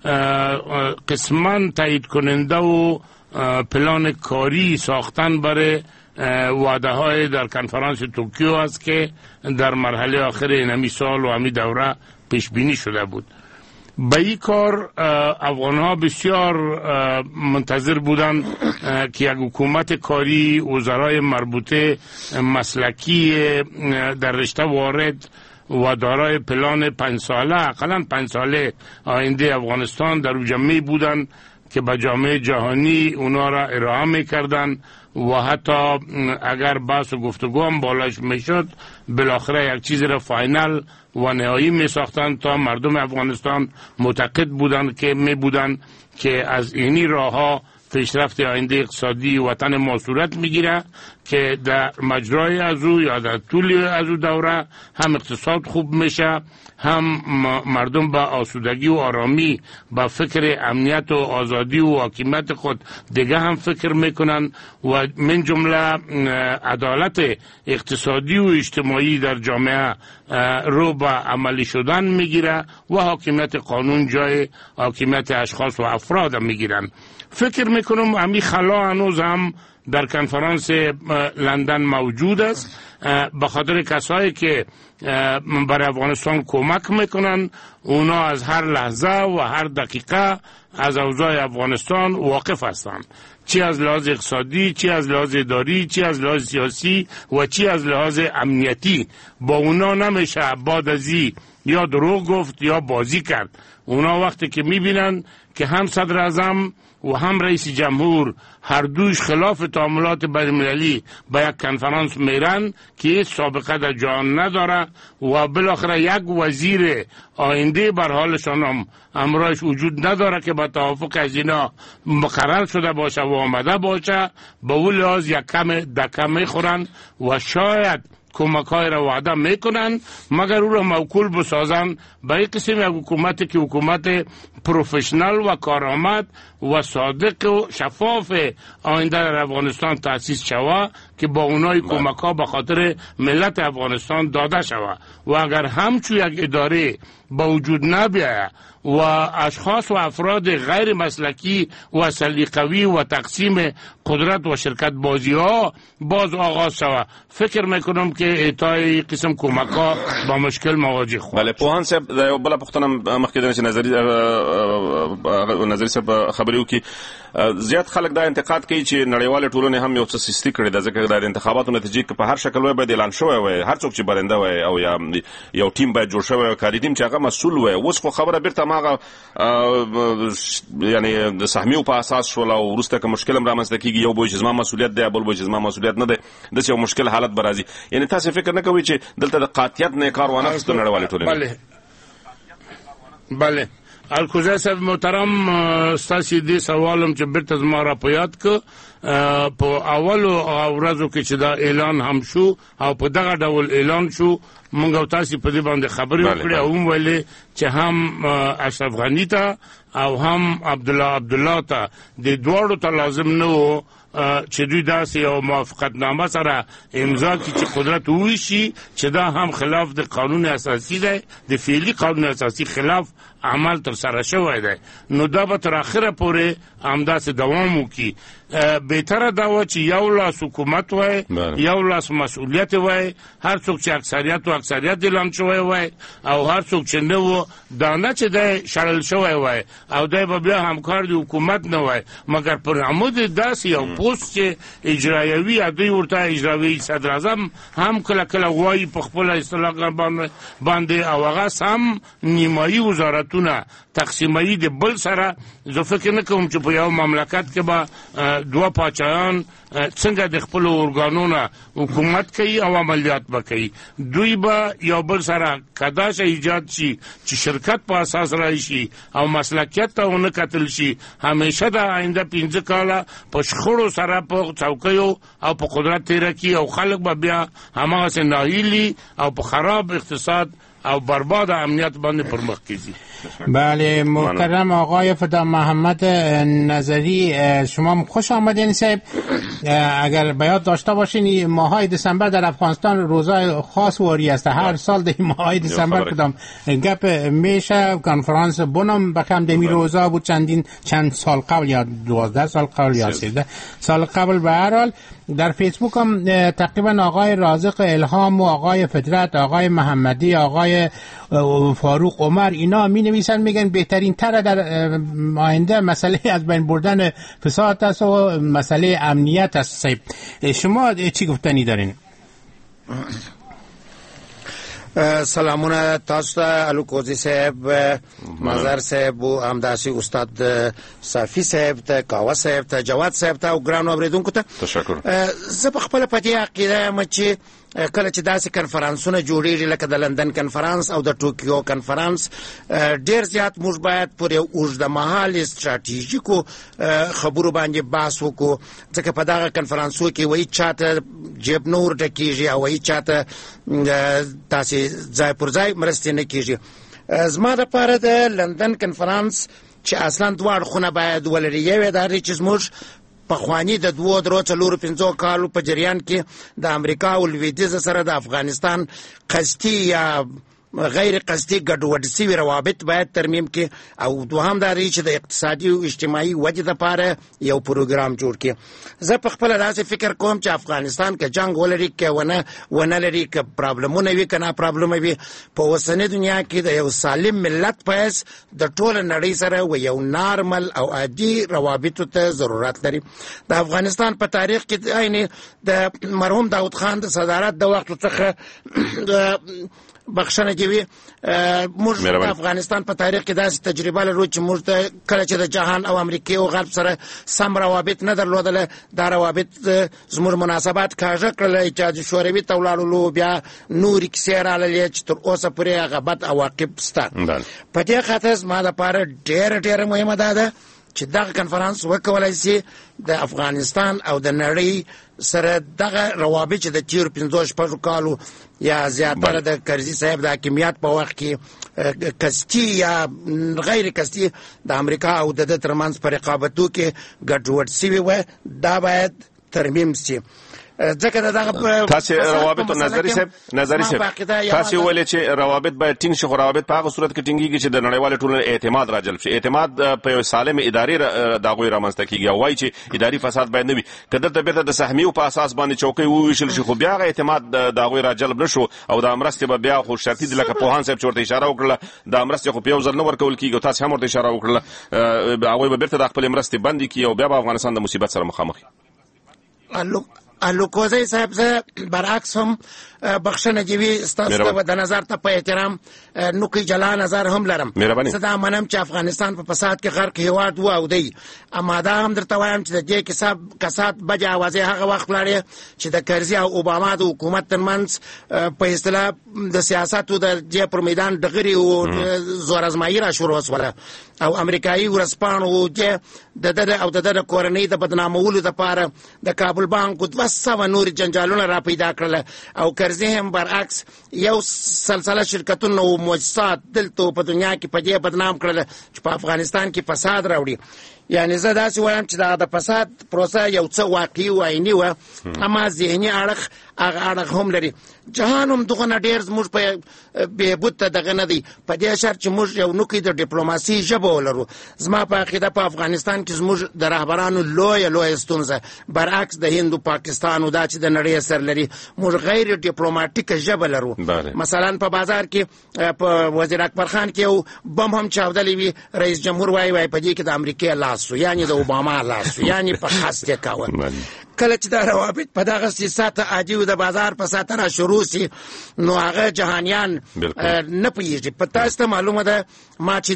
قسما تایید کننده و پلان کاری ساختن برای وعده های در کنفرانس توکیو است که در مرحله آخر این سال و همی دوره پیش بینی شده بود. به این کار افغان ها بسیار منتظر بودند که یک حکومت کاری، وزرای مربوطه مسلکی در رشته وارد و دارای پلان 5 ساله، اقلا 5 ساله آینده افغانستان در او جمعی بودند که به جامعه جهانی اونا را ارائه میکردن و حتی اگر بحث و گفتگو هم بالاش میشد بالاخره یک چیز را فاینال و نهایی میساختن تا مردم افغانستان معتقد بودند که میبودند که از اینی راه ها پیشرفت آینده اقتصادی وطن ما صورت میگیره که در مجرای از او یا در طول از او دوره هم اقتصاد خوب میشه، هم مردم با آسودگی و آرامی با فکر امنیت و آزادی و حاکمیت خود دیگه هم فکر میکنن و من جمله عدالت اقتصادی و اجتماعی در جامعه رو به عملی شدن میگیره و حاکمیت قانون جای حاکمیت اشخاص و افراد میگیرن. فکر میکنم امی خلا هنوز هم در کنفرانس لندن موجود است، به خاطر کسایی که برای افغانستان کمک میکنن اونا از هر لحظه و هر دقیقه از اوضاع افغانستان واقف هستند، چی از لحاظ اقتصادی، چی از لحاظ اداری، چی از لحاظ سیاسی و چی از لحاظ امنیتی. با اونا نمیشه بعد ازی یا دروغ گفت یا بازی کرد. اونا وقتی که میبینن که هم صدر اعظم و هم رئیس جمهور هر دوش خلاف تعاملات بین‌المللی به یک کنفرانس میرن که هیچ سابقه در جهان نداره و بالاخره یک وزیر آینده بر حالشان هم امرایش وجود نداره که با توافق از اینا مقرر شده باشه و آمده باشه، به اون لحاظ یک کم دکه میخورن و شاید کمک های را وعده میکنن مگر او را موکول بسازن به این قسم یک حکومت که حکومت پروفشنال و کارآمد و صادق و شفاف آینده در افغانستان تأسیس شود که با اونای کمک ها به خاطر ملت افغانستان داده شود و اگر همچون یک اداره با وجود نبیاید و اشخاص و افراد غیر مسلکی و سلیقوی و تقسیم قدرت و شرکت بازی ها باز آغاز شود، فکر میکنم که اعطای قسم کمک ها با مشکل مواجه خواهد. بله پوهان صاحب بله پختنم مخکې د نظری صاحب خبرې وکي زیات خلک دا انتقاد کوي چې نړیواله ټولنه هم یو څه سستی کړې ده، ځکه د انتخاباتو نتیجې په هر شکل وای باید اعلان شوی وای، هر څوک چې برنده وای او یا یو ټیم باید جوړ شوی وای، کاري ټیم چې هغه مسؤل وای. اوس خو خبره بیرته ماغه یعنی د سهمیو په اساس شول او وروسته که مشکل هم رامنځته کیږي، یو به چې زما مسؤلیت دی، بل به چې زما مسؤلیت نه دی، داسې یو مشکل حالت به راځي. یعنی تاسو فکر نه کوئ چې دلته د قاطعیت نه کار وانه اخیستو نړیوالې ټولنې؟ بله الکوزی صاحب محترم، ستاسو دې سوالم چې بیرته زما را په یاد که په اولو ورځو کې چې دا اعلان هم شو او په دغه ډول اعلان شو، مونږ او تاسو په دې باندې خبرې وکړې او ویلې چې هم اشرف غنی ته او هم عبدالله ته د دواړو ته لازم نه و چې دوی داسې یو موافقتنامه سره امضا کړي چې قدرت وویشي چې دا هم خلاف د قانون اساسي دی، د فعلي قانون اساسي خلاف عمل تر سره شوی دی. نو دا به تر اخره پورې همداسې دوام وکړي. بهتره دا و چې یو لاس حکومت وای، یو لاس مسؤلیت وای، هر څوک چې اکثریت اعلان شوی وای او هر څوک چې نه و دا نه چې دی شړل شوی وای او دی به بیا همکار د حکومت نه وای، مګر پر عمود داسې یو پوست چې اجرایوي دوی ورته اجرایوي صدر اعظم هم کله کله وایي په خپل اصطلاح باندې او هغه هم نیمایي وزارتونه تقسیمایي د بل سره. زه فکر نه کوم چې په یو مملکت کې به دوه پاچایان څنګه د خپل ارګانونو حکومت کوي او عملیات به کوي. دوی به یو بل سره کداش ایجاد شي چې شرکت په اساس راشي او مسلکیت ته ونه کتل شي. همیشه د آینده 15 کاله په شخړو سره په چوکیو او په قدرت تیر کی او خلک به بیا هماغسې ناهیلي او په خراب اقتصاد او برباد امنیت باندې پرمخ کیږي. بله محترم آقای فدا محمد نظری، شما خوش آمدین صاحب. اگر بیاد داشته باشین ماهای دسامبر در افغانستان روزای خاص واری است. هر سال در ماهای دسامبر کدام گپ میشه کنفرانس بونم بخم دمی روزا بود چند سال قبل یا 12 سال قبل یا 13 سال قبل. به هر حال در فیسبوک هم تقریبا آقای رازق الهام و آقای فدرت، آقای محمدی، آقای فاروق عمر اینا می نویسن میگن بهترین تر در آینده مسئله از بین بردن فساد است و مسئله امنیت است. شما چی گفتنی دارین؟ سلامونه تاسو ته الکوزی صاحب، مظهر صاحب او همداسې استاد صافی صاحب ته، کاوه صاحب ته، جواد صاحب ته او ګرانو اوریدونکو ته تشکر. زه په خپله په دې عقیده یم چې کله چې داسې کنفرانسونه جوړیږي لکه د لندن کنفرانس او د ټوکیو کنفرانس، ډیر زیات موږ باید پر یو اوږدمهاله استراتیژیکو خبرو باندې بحث وکړو، ځکه په دغه کنفرانسو کې وایي چاته جیب نه ورډکېږي او وایي چاته داسې ځای پر ځای مرستې نه کېږي. زما دپاره د لندن کنفرانس چې اصلا دواړه خونه باید ولري، یو یې دا دی چې زموږ پخوانی د 2-3-4-5 کالو په جریان کې د امریکا او لویدیځ سره د افغانستان قصدي یا غیر قصدي ګډوډ شوي روابط باید ترمیم کړي، او دوهم دا دی چې د اقتصادي او اجتماعي ودې لپاره یو پروګرام جوړ کړي. زه په خپله داسې فکر کوم چې افغانستان که جنګ ولري که ونه لري، که پرابلمونه وي که ناپرابلمه وي، په اوسنۍ دنیا کې د یو سالم ملت په حیث د ټوله نړۍ سره و یو نارمل او عادي روابطو ته ضرورت لري. د افغانستان په تاریخ کې عین د مرحوم داود خان د صدارت د وخت څخه بخښنه کوي، موږ د افغانستان په تاریخ کې داسې تجربه لرو چې موږ ته کله چې د جهان او امریکې او غرب سره سم روابط نه درلودله، دا روابط زموږ مناسبات کاږه کړل، اتحاد شوروي ته ولاړلو، بیا نورې کیسې راغلې چې تر اوسه پورې هغه بد عواقب شته. په دې خاطر زما دپاره ډېره مهمه ده چې دغه کنفرانس وکولای شي د افغانستان او د نړۍ سره دغه روابط چې د تیرو 15-16 کالو یا زیاتره د کرزي صاحب د حاکمیت په وخت کې قصدي یا غیر قصدي د امریکا او د ده ترمنځ په رقابتو کې ګډوډ شوي وه، دا باید ترمیم شي. ځکه دغه تاسو روابط نظری صاحب تاسو ولې چې روابط باید ټینګ شي، خو روابط په هغه صورت کې ټینګيږي چې د نړیوال ټولنې اعتماد راجلب شي. اعتماد په یو سالم اداري دغه رامنځته کیږي او وایي چې اداري فساد باید نه وي. کله د بیرته د سهمیو په اساس باندې چوکۍ وویشل شي خو بیا اعتماد دغه راجلب نشو او د امرسته به بیا خو شرطي د لکه پوهان صاحب چورته اشاره وکړه د امرسته خو په یو ځل نه ورکول کیږي. تاسو هم ورته اشاره وکړه هغه به بیرته د خپل امرسته بندي کی او بیا به افغانستان د مصیبت سره مخامخ الوکوزی صاحب زه برعکس هم بخښنه جوي ستاسو د نظر ته په احترام نوکي جلا نظر هم لرم. زه دا منم چې افغانستان په فساد کې غرق هیواد و او دی، اما دا هم درته وایم چې د دې کسات بجه اوازې هغه وخت لري چې د کرزي او اوباما د حکومت ترمنځ په اصطلاح د سیاستو د دې پر میدان دغري او زور ازمایي را شروع وسوله او امریکایي ورسپانو چې د کورنۍ د بدنامولو لپاره د کابل بانک 200 نور جنجالونه را پیدا کړل او کرزي هم برعکس یو سلسله شرکتونه او مؤسسات دلته په دنیا کې په دې بدنام کړل چې په افغانستان کې فساد راوړي. یعنی زه داسې وایم چې د فساد پروسه یو څه واقعي و عیني و، اما ذهني اړخ هم لري. جهان هم دغه ډېر زموږ په بهبود ته دغه نه دی، په دې شرط چې موږ یو نوکي د ډیپلوماسي ژبه ولرو. زما په عقیده په افغانستان کې زموږ د رهبرانو لویه ستونزه برعکس د هند او پاکستان او دا چې د نړۍ سر لري، موږ غیر ډیپلوماټیک ژبه لرو. مثلا په بازار کې په وزیر اکبر خان کې یو بم هم چاودلی وي، رئیس جمهور وایي په دې کې د امریکا لاس یعنی د اوباما لاس یعنی په خاص کې کاوه. کله چې دا روابط په دغه سیاست عادي د بازار په ساتنه شروع سي نو هغه جهانیان نه پېږي. په تاسو ته معلومه ده ما چې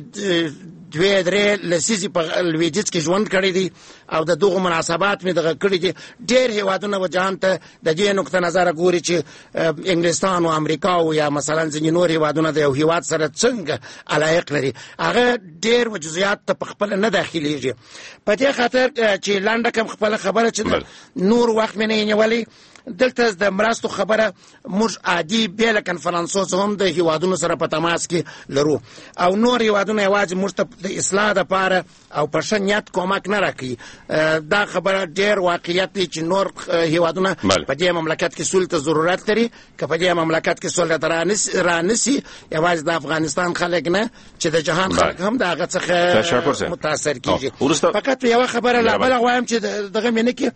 2-3 لسیزې په لویدیځ کې ژوند کړی دی او د دغه مناسبات مې دغه کړی دي. ډېر هیوادونه و جهان ته د دې نقطه نظر ګوري چې انګلستان او امریکا او یا مثلا ځینې نور هیوادونه د یو هیواد سره څنګه علایق لري، هغه ډېر وجزئیات ته په خپل نه داخليږي. په دې خاطر چې لنډه کم خپل خبره چې نور وخت مې نه نیولې دلته د مرستو خبره موږ عادي بیل کنفرانسوس هم د هیوادونو سره په تماس کې لرو او نور هیوادونه یوازې موږ ته د اصلاح لپاره او په شنیت کومک نه راکوي. دا خبره ډېر واقعیت دی چې نور هیوادونه په دې مملکت کې سولې ته ضرورت لري که په دې مملکت کې سولې ته رانسي یوازې د افغانستان خلک نه چې د جهان خلک هم د هغه څخه متاثر کیږي. فقط یو خبره لا بل غواړم چې دغه مینه کې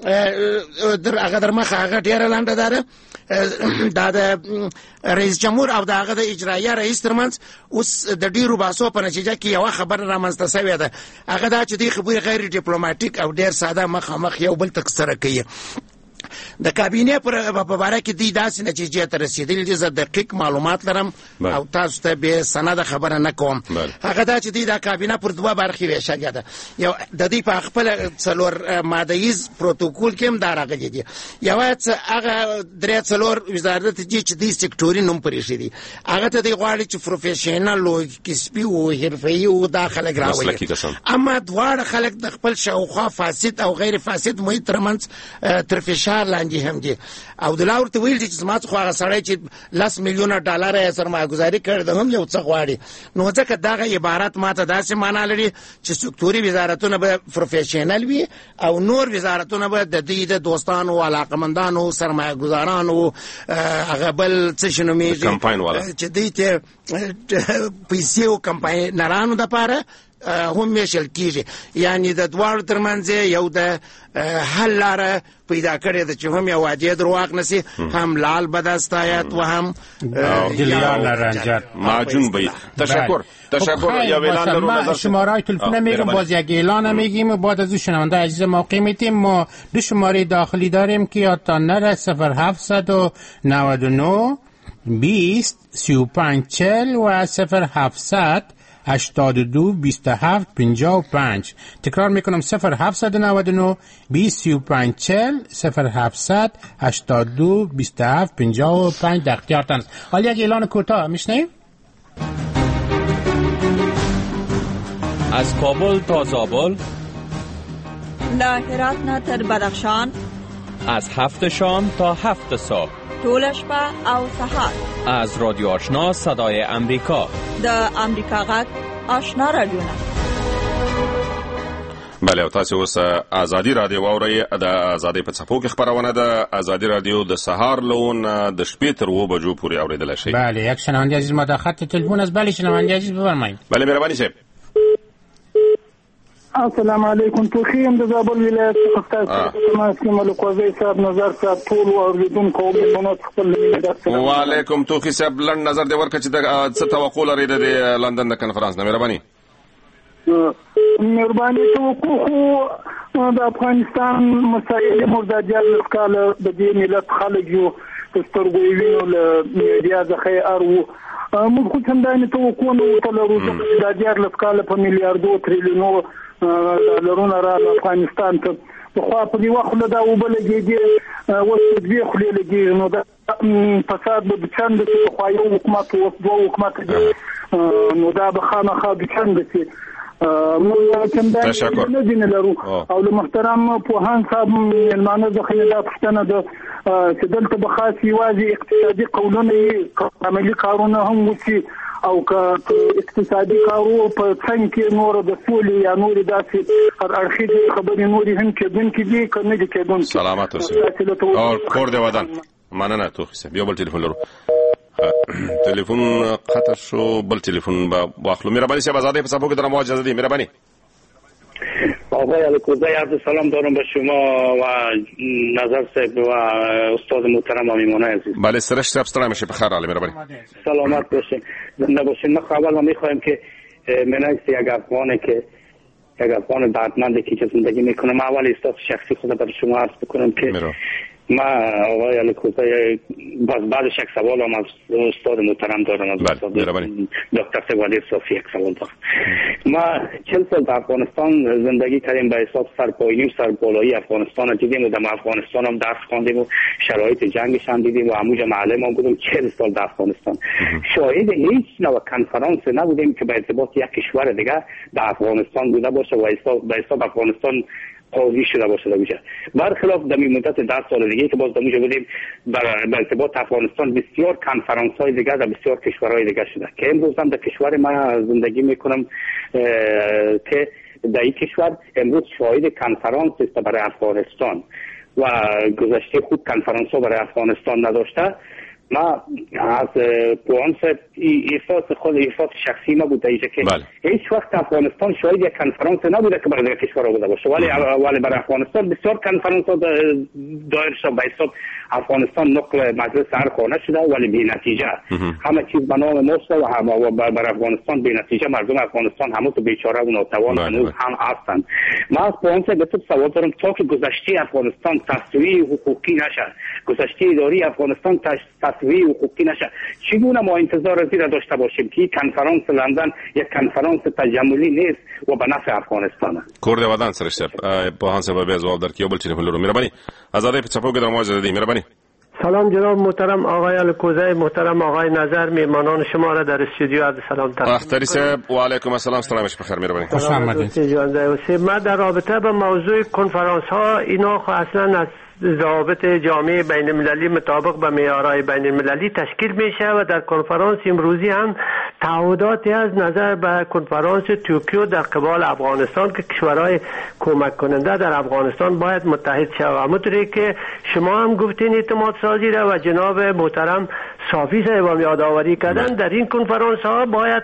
هغه در مخه هغه ډیره لنډه ده دا د رئیس جمهور او دغه د اجرایه رئیس ترمنځ اوس د ډیرو باسو په نتیجه کې یو خبر رامنځته شوې ده، هغه دا چې د خبرې غیر ډیپلوماټیک او ډیر ساده مخامخ یو بل تکسره کوي. د کابینه په اړه کې د داسې نتیجې ته رسیدل دي. زه دقیق معلومات لرم او تاسو ته به سند خبره نه کوم. هغه دا چې د کابینه پر دوه برخې ویشل ده. یو د دې په خپل څلور مادهیز پروتوکول کې هم دا راغلي دي. یو هغه درې څلور وزارت چې د سکتوري نوم پرې شي دي، هغه ته د غواړي چې پروفیشنل او کسبي او حرفي او داخله ګراوي. اما دواړه خلک د خپل شاوخوا فاسد او غیر فاسد محیط ترمنځ تر فشار لاندې هم دي او د لاور ته ویل چې زما خو هغه سړی چې $10 میلیونه یې سرمایه‌ګذاري کړې ده هم یو څه غواړي. نو ځکه دغه عبارت ماته داسې معنا لري چې سکتوري وزارتونه به پروفیشنل وي او نور وزارتونه به د دې د دوستانو او علاقمندانو سرمایه‌ګذارانو هغه بل څه شنو میږي چې دې ته پیسې او کمپاینرانو د پاره هم میشل کیږي. یعنی د دواړو ترمنځ یو د حل لاره پیدا کړې ده چې هم یو واجه درواغ نسی هم لال بدستایت و هم دلال رنجت معجون بی. تشکر یا اعلان رو نظر شماره تلفن میگم باز یک اعلان میگیم بعد از شنونده عزیز موقع میتیم. ما دو شماره داخلی داریم که یادتان نره 0799 20 35 40 و 0700 82 27 55. تکرار میکنم 0799 20 35 40 0700 82 27 55 در اختیارتان است. حالا یک اعلان کوتاه میشنویم. از کابل تا زابل، له هرات نه تر بدخشان، از 7 شام تا 7 صبح، ټول شپه او سهار، از رادیو آشنا صدای امریکا، د امریکا غږ آشنا رادیو. بله او تاسو اوس ازادي رادیو واورئ د ازادي په څپو کې خبرونه ده. ازادي رادیو د سهار لون د شپې تر 2 بجو پورې اوریدل شي. بله یک شنونده عزیز ما در خط تلفن است. بله شنونده عزیز بفرمایید. بله مهرباني صاحب. السلام علیکم. توخیم د زابل ولایت څخه تاسو ملک وزیر صاحب نظر صاحب ټول اوریدونکو او خپل وعلیکم توخی صاحب لن نظر دی ورکړه چې د څه توقع لري د لندن د کنفرانس نه. مهرباني توقع د افغانستان مسایل مرداجات لکاله د دې ملت خلک یو سترګو وینو له میډیا ځخه ارو موږ خو څنګه توقع نو تلرو د دې لکاله په میلیارډو تریلیونو ډالرونو را افغانستان ته خو په دی وخت له دا وبلګي وسط دی خو لګي نو دا فساد به چند چې خو یو حکومت او دوه حکومت نو دا به خامخا به چند چې تشکر او له محترم پوهان صاحب ملمانه د خیدا پښتنه د چې دلته به خاص یوازې اقتصادي قولونه عملي کارونه هم وشي او که اقتصادي کارو په څنګه کې نور د سولې یا نور داسې هر اړخیزې خبرې نورې هم کېدونکې دي که نه دي کېدونکې. سلامت اوسئ او کور دی ودان. مننه توخی صاحب. یو بل ټلیفون لرو. تلفن قطع شو. بل تلفن با واخلو. مهرباني صاحب آزادی په صفحه کې درمو اجازه دي. مهرباني. آقای الکوزی عرض سلام دارم به شما و نظر صاحب و استاد محترم و میمانه عزیز. بله سرش صاحب ستړی مشه. بخیر حال. مهرباني. سلامت باشین. زنده باشین. ما اول ما میخوایم که منایست یک افغان دردمندی که زندگی میکنه. ما اول استاد شخصی خود برای شما عرض بکنم که ما آقای الکوزی بعدش یک سوال هم از استاد محترم دارم از دکتر سوادی صافی. یک سوال دارم. ما 40 سال در افغانستان زندگی کردیم. به حساب سرپایه‌ای سربالایی افغانستان دیدیم و در افغانستان هم درس خواندیم و شرایط جنگش هم دیدیم و همونجا معلم هم بودیم. 40 سال در افغانستان شاهد هیچ نوع کنفرانس نبودیم که به ارتباط یک کشور دیگه در افغانستان بوده باشه و به حساب افغانستان قاضی شده باشه دوجه. برخلاف در مدت 10 سال دیگه که باز دوجه بودیم به ارتباط افغانستان بسیار کنفرانس های دیگه در بسیار کشورهای دیگه شده که امروز هم در کشور ما زندگی میکنم که در این کشور امروز شاهد کنفرانس است برای افغانستان و گذشته خود کنفرانس ها برای افغانستان نداشته. ما از پوان صاحب احساس شخصی ما بوده ایجا که هیچ وقت افغانستان شاید یک کنفرانس نبوده که برای کشور بوده باشه ولی برای افغانستان بسیار کنفرانس ها دایر شد. به حساب افغانستان نقل مجلس هر خانه شده ولی بی نتیجه. همه چیز به نام ماست و برای افغانستان بی نتیجه. مردم افغانستان همه تو بیچاره و ناتوان هنوز هم هستند. ما از پوان صاحب به سوال دارم تا که گذشته افغانستان تصفیه حقوقی نشه، گذشته اداری افغانستان تصفیه حقوقی نشه، چگونه ما انتظار از این داشته باشیم که کنفرانس لندن یک کنفرانس تجملی نیست و به نفع افغانستان است. کورد ودان سرش پوهان صاحب به جواب در کیو بل تلفن لرو. مهرباني آزادی په چپو کې درمو اجازه دي. مهرباني. سلام جناب محترم آقای الکوزی، محترم آقای نظر، میهمانان شما را در استودیو عرض سلام تقدیم. اختری صاحب و علیکم السلام. سلامش بخیر. مهربانی. خوش آمدید. ما در رابطه با موضوع کنفرانس ها اینا اصلا از ضوابط جامعه بین المللی مطابق به معیارهای بین المللی تشکیل میشه و در کنفرانس امروزی هم تعهداتی از نظر به کنفرانس توکیو در قبال افغانستان که کشورهای کمک کننده در افغانستان باید متحد شوند. همونطوری که شما هم گفتین اعتماد سازی را و جناب محترم صافی صاحب هم یادآوری کردن، در این کنفرانس ها باید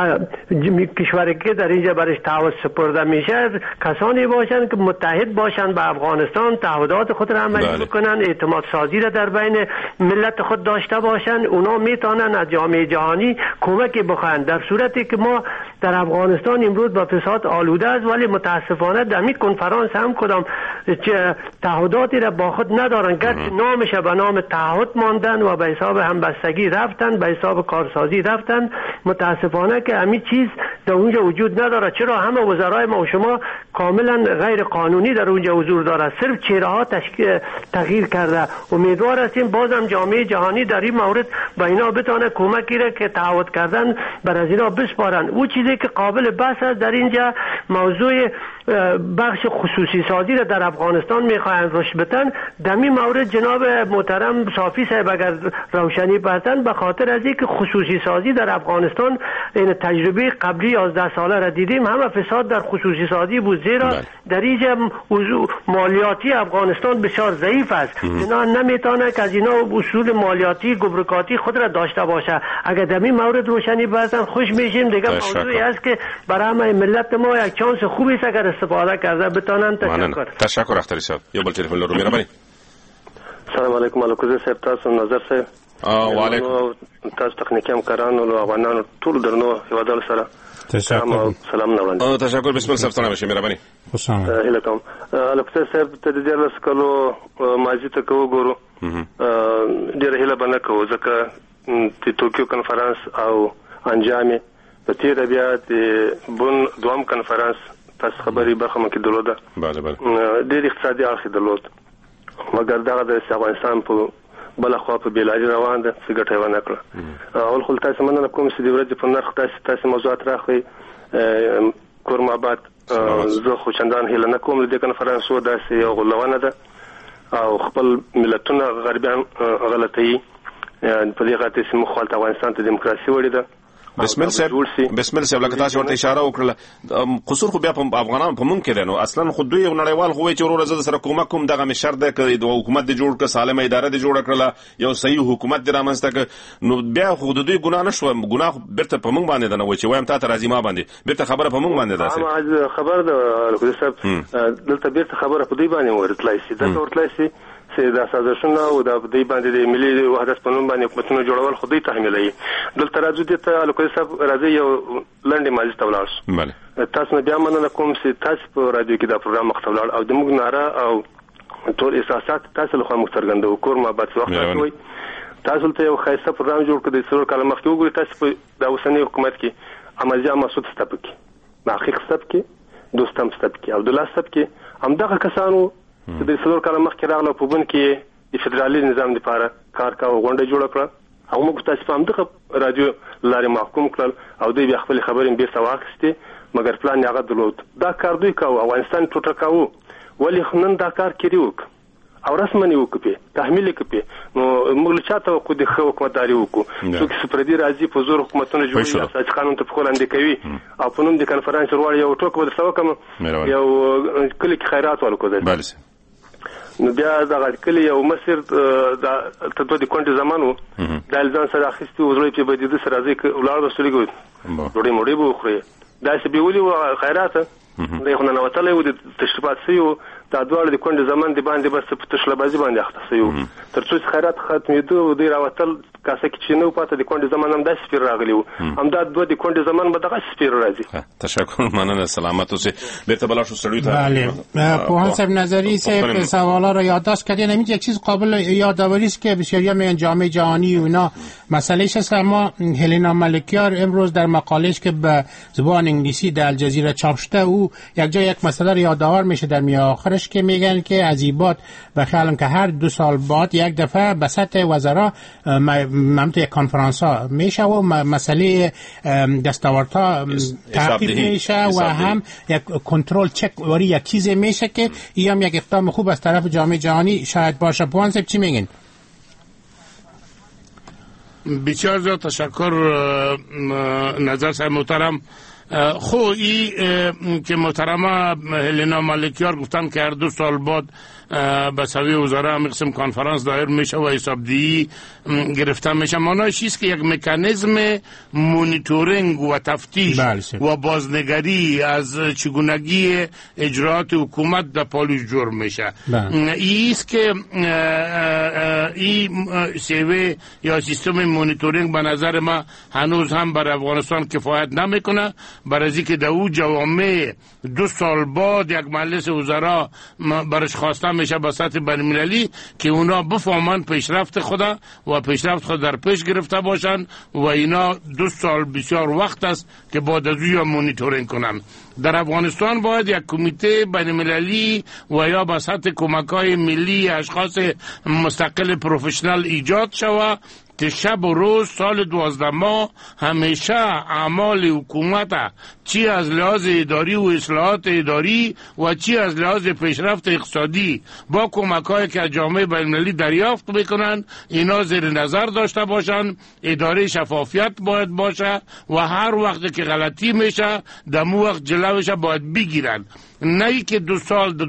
کشوری که در اینجا برش تعهد سپرده میشه کسانی باشند که متحد باشند به افغانستان، تعهدات خود را عملی بکنن، اعتماد سازی را در بین ملت خود داشته باشند. اونا میتونن از جامعه جهانی کمکی بخواهند. در صورتی که ما در افغانستان امروز با فساد آلوده است ولی متاسفانه در این کنفرانس هم کدام تعهداتی را با خود ندارن، گرچه نامش به نام تعهد ماندن و به حساب همبستگی رفتن، به حساب کارسازی رفتن. متاسفانه که همین چیز در اونجا وجود نداره. چرا همه وزرای ما و شما کاملا غیر قانونی در اونجا حضور داره، صرف چهره ها تغییر کرده. امیدوار هستیم بازم جامعه جهانی در این مورد با اینا بتونه کمکی را که تعهد کردن بر از اینا بسپارن. او چیزی که قابل بحث است در اینجا موضوع بخش خصوصی سازی را در افغانستان میخواهند رشد بدن. در این مورد جناب محترم صافی صاحب اگر روشنی بردن، به خاطر از اینکه خصوصی سازی در افغانستان این تجربه قبلی 11 ساله را دیدیم، همه فساد در خصوصی سازی بود، زیرا در اینجا مالیاتی افغانستان بسیار ضعیف است. اینا نمیتونه که از اینا اصول مالیاتی گمرکاتی خود را داشته باشه. اگر در این مورد روشنی بردن خوش میشیم. دیگه موضوعی است که برای همه ملت ما یک چانس خوبی است اگر استفاده کرده بتانن. تشکر اختری صاحب. یو بل تلفن لرو مهرباني. السلام علیکم الکوزی صاحب، تاسو نظر صاحب. وعلیکم. تاسو تخنیکی همکاران او افغانانو ټول درنو هیوادوالو سره تشکر. سلام نوان. تشکر. بسم الله صاحب بشه مهرباني. خوش آمد. الکم الکوزی صاحب ته د 14 کلو ماضی ته وګورو. ډیر هله بنه کو ځکه د توکیو کنفرانس او انجامي په تیر بیا د بون دوام کنفرانس تاسو خبري برخه مکه درلوده. بله بله. ډیر اقتصادي اړخ درلود، مګر دغه د افغانستان په بل خوا په بیلاري روان ده، څه ګټه ونه کړه. اول خو تاسو مننه کوم چې د ورځې په نرخ تاسو موضوعات راخلي. کورم آباد زه خو چندان هیله نه کوم د کنفرانس و داسې یو غلونه ده او خپل ملتونه غربیان غلطي په دې غاټه چې مخالفت افغانستان ته دیموکراسي وړي ده. بسم الله صاحب لکه تاسو ورته اشاره وکړه، قصور خو بیا په افغانانو په ممکن دی. نو اصلا خو دوی نړیوال خو چې ورور زده سره کومک کوم دغه مشر ده چې د حکومت د جوړ ک سالمه اداره د جوړ کړله، یو صحیح حکومت د رامنځته ک. نو بیا خو د دوی ګناه نشو، ګناه بیرته په مونږ باندې ده. نو چې وایم تاسو راځي ما باندې بیرته خبره په مونږ باندې ده. ما خبر ده الکوزی صاحب، دلته بیرته خبره په دوی باندې ورتلای شي. دلته ورتلای شي چې د سازشونو او د دوی باندې د ملي وحدت په نوم باندې حکومتونه جوړول خو دوی تحمیلوي. دلته راځو دې ته الکوزی صاحب راځي یو لنډه ماضي ته ولاړ شو. بله. تاسو نه بیا مننه کوم چې تاسو په رادیو کې دا پروګرام مخ ته ولاړ او د موږ ناره او ټول احساسات تاسو له خوا موږ څرګندو. کور ما بعد وخت راځوي تاسو ته یو خاصه پروګرام جوړ کړی چې څلور کاله مخکې وګورئ. تاسو په د اوسنۍ حکومت کې امازیا مسعود ستپ کې، محقق ستپ کې، دوستم ستپ کې، عبدالله ستپ کې همدغه کسانو چې د څلور کاله مخکې راغله په بن کې د فدرالي نظام لپاره کار کاوه، غونډه جوړه کړه. او موږ تاسو په همدغه رادیو لارې محکوم کړل او دوی بیا خپل خبرې به سواخستې، مګر پلان یې هغه درلود. دا کار دوی کاوه، افغانستان ټوټه کاوه. ولې نن دا کار کړی وک او رسمنی وکړي، تحمیل وکړي. نو موږ له چا توقع د ښه حکومتداري وکړو. څوک چې پردي راځي په زور حکومتونه جوړوي، اساسي قانون ته په خپل اندې کوي او په نوم د کنفرانس وروړ یو ټوک بدل وکم یو کلی کې خیرات ورکوي. بله. نو بیا دغه کلی یو مسیر د تدوی د کونټ زمانو د الزام سره اخیستي وزړې په بدیده سره ځکه ولار رسولګو ډوډۍ موډۍ به خوري. دا چې به ولي خیرات د خو نه وتلې و د تشریفات سيو دا دوړ د کونډ زمان دی باندې بس په تشلبازي باندې اخته سيو ترڅو خیرات ختمېدو د راوتل کاسه کې نو پاته د کونډ زمان هم د سپیر راغلی و هم دا دوه د کونډ زمان به دغه سپیر راځي. تشکر مننه، سلامت اوسئ. بیرته بلا شو سړی ته. بله پوهان صاحب نظری صاحب سوالا رو یادداشت کردین. همین یک چیز قابل یادآوری است که بسیاری میگن جامعه جهانی و اینا مسئلهش است. اما هلینا ملکیار امروز در مقالهش که به زبان انگلیسی در الجزیره چاپ شده او یک جا یک مسئله رو یادآور میشه در میان آخرش که میگن که از این بعد بخیالم که هر 2 سال بعد یک دفعه به سطح وزرا ممت یک کنفرانس ها میشه و مسئله دستاوردها تعقیب میشه و هم یک کنترل چک وری یک چیز میشه که این هم یک اقدام خوب از طرف جامعه جهانی شاید باشه. پوان صاحب چی میگین؟ بسیار زیاد تشکر نظر صاحب محترم. خو ای که محترمه هلینا ملکیار گفتن که هر 2 سال بعد به سوی وزرا هم قسم کنفرانس دایر میشه و حسابدهی گرفته میشه. معنیش است که یک مکانیزم مونیتورینگ و تفتیش و بازنگری از چگونگی اجرات حکومت در پالوش جور میشه. این است که این سیوه یا سیستم مونیتورینگ به نظر ما هنوز هم بر افغانستان کفایت نمیکنه، برای اینکه در او جوامع 2 سال بعد یک مجلس وزرا برش خواسته میشه به سطح بین‌المللی که اونا بفهمن پیشرفت خدا و پیشرفت خود در پیش گرفته باشن و اینا 2 سال بسیار وقت است که بعد از او مونیتورینگ کنن. در افغانستان باید یک کمیته بین المللی و یا به سطح کمک‌های ملی اشخاص مستقل پروفشنال ایجاد شود که شب و روز سال 12 ماه همیشه اعمال حکومت چی از لحاظ اداری و اصلاحات اداری و چی از لحاظ پیشرفت اقتصادی با کمک‌هایی که جامعه بین‌المللی دریافت میکنند اینا زیر نظر داشته باشند. اداره شفافیت باید باشه و هر وقت که غلطی میشه دمو وقت جلوش باید بگیرند، نه ای که دو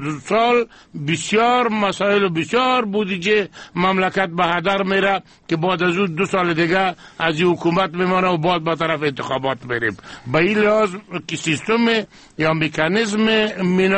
سال بسیار مسائل و بسیار بودجه مملکت به هدر میره که بعد از اون 2 سال دیگه از این حکومت میمانه و بعد به طرف انتخابات میریم. به این لحاظ که سیستم یا مکانیزم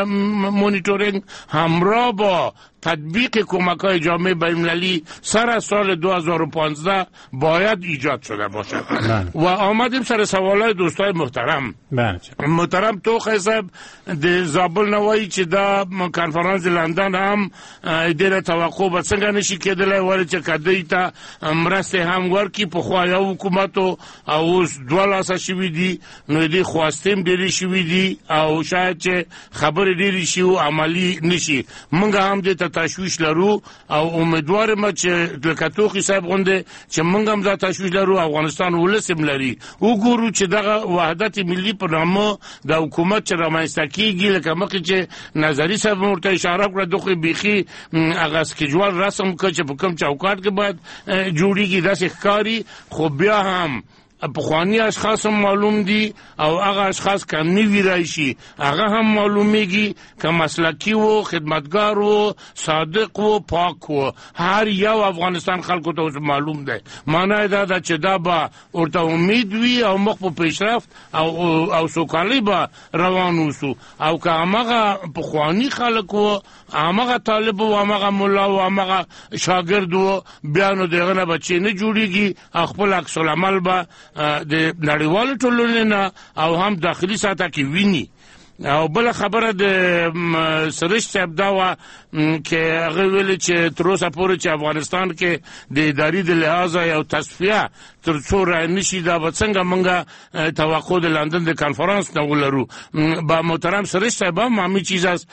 مونیتورینگ همراه با تطبیق کمک‌های جامعه بین‌المللی سر از سال 2015 باید ایجاد شده باشد. و آمدیم سر سوالای دوستای محترم. محترم تو خیصب د زابل نوایی چې دا کنفرانس لندن هم دیر توقع به څنګه نشي کېدلی ولی چې کدی ته مرسته هم ورکی په خوایا حکومت او اوس 2 لاسه شوي دي نو دې خواستیم ډېرې شوي دي او شاید چې خبرې ډېرې شي او عملی نشي. موږ هم دې تشویش لرو او امیدوارم چې لکه توخي صاحب غونډه چې موږ هم دا تشویش لرو افغانستان ولسم لري وګورو چې دغه وحدت ملي په نامه د حکومت چې رامنځته کیږي لکه مخکې چې نظری صاحب ورته اشاره کړه دغه بيخي هغه سکیجوال رسم کړ چې په کوم چوکاټ کې باید جوړیږي داسې ښکاری خو بیا هم پخوانی اشخاص هم معلوم دي او هغه اشخاص که نوی راشي هغه هم معلومیږي که مسلکی و خدمتگار و صادق و پاک و هر یو افغانستان خلکو ته معلوم دی. معنی دا ده چې دا به ورته امید وي او مخ په پیشرفت او سوکالۍ به روان اوسو او که همغه پخوانی خلک و همغه طالب و همغه ملا و همغه شاگرد و بیا نو دغه نه بچی نه جوړیږي خپل عکس العمل به د نړیوالو ټولنې نه او هم داخلي سطح کې ویني. او بل خبره د سرش صاحب دا و چې هغه ویل چې تر اوسه پورې چې افغانستان کې د اداري د لحاظ او تصفیه تر څو را نشي دا به څنګه موږ توقع د لندن د کانفرنس نه ولرو. با محترم سرش صاحب هم همین چیز است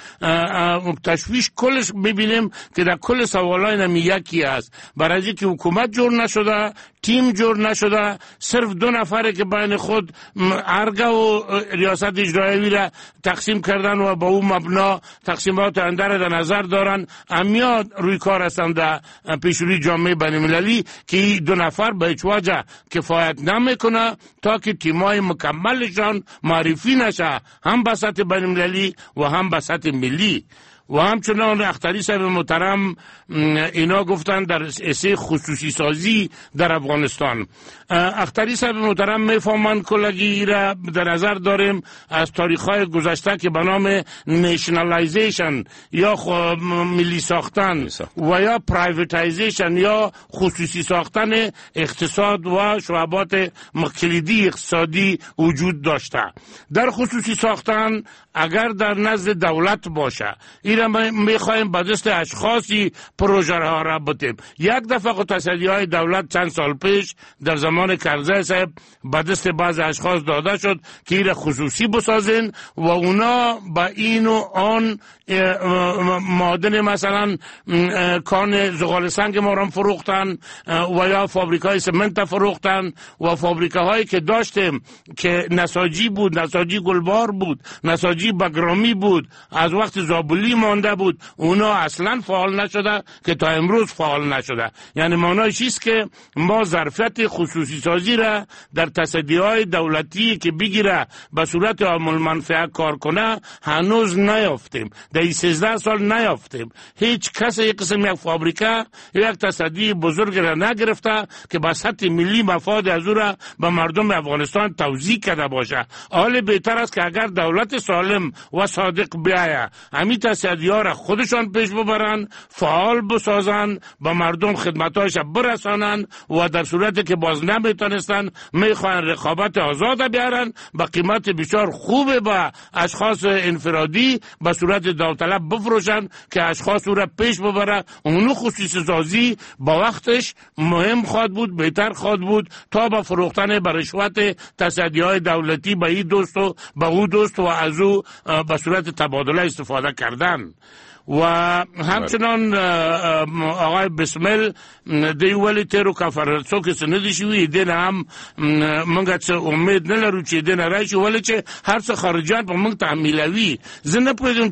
تشویش کلش ببینیم که در کل سوالای نمی یکی است برای اینکه حکومت جور نشده تیم جور نشده صرف 2 نفره که بین خود ارگه و ریاست اجرایی را تقسیم کردن و با اون مبنا تقسیمات اندر در نظر دارن امیاد روی کار هستند در پیشروی جامعه بین المللی که 2 نفر به هیچ وجه کفایت نمیکنه تا که تیمای مکملشان معرفی نشه هم به سطح بین المللی و هم به سطح ملی. و همچنان اختری صاحب محترم اینا گفتن در اسه خصوصی سازی در افغانستان. اختری صاحب محترم میفهمند کلگی را در نظر داریم از تاریخ‌های گذشته که به نام نیشنالایزیشن یا ملی ساختن و یا پرایویتایزیشن یا خصوصی ساختن اقتصاد و شعبات کلیدی اقتصادی وجود داشته. در خصوصی ساختن اگر در نزد دولت باشه ایران میخوایم به دست اشخاصی پروژه ها را بتیم. یک دفعه تصدی های دولت چند سال پیش در زمان کرزی صاحب به دست بعض اشخاص داده شد که ایران خصوصی بسازین و اونا با این و آن معادن مثلا کان زغال سنگ ما را فروختن و یا فابریکای سمنت فروختن و فابریکاهایی که داشتیم که نساجی بود، نساجی گلبار بود، نساجی بگرامی بود، از وقت زابلی مانده بود، اونا اصلا فعال نشده که تا امروز فعال نشده. یعنی معنیش است که ما ظرفیت خصوصی سازی را در تصدیهای دولتی که بگیره به صورت عامل منفعه کار کنه هنوز نیافتیم. در 13 سال نیافتیم. هیچ کس یک قسم یک فابریکه یک تصدی بزرگ را نگرفته که به سطح ملی مفاد از او را به مردم افغانستان توزیع کرده باشه. حال بهتر است که اگر دولت سالم و صادق بیاید همین تصدی اقتصادی‌ها را خودشان پیش ببرن، فعال بسازن، به مردم خدمت‌هایش برسانن و در صورتی که باز نمیتونستن میخوان رقابت آزاد بیارن به قیمت بسیار خوبه به اشخاص انفرادی به صورت داوطلب بفروشن که اشخاص او را پیش ببره. اونو خصوصی سازی با وقتش مهم خواهد بود، بهتر خواهد بود تا به فروختن به رشوت تصدیهای دولتی به این دوست و به او دوست و از او به صورت تبادله استفاده کردن. و همچنان آقای بسمل دی ولی تیرو کفرسو که سندی شوی دین هم منگا چه امید نلرو چه دین رایشی ولی چه هر سه خارجان پا منگ تحمیلوی زن نپویدم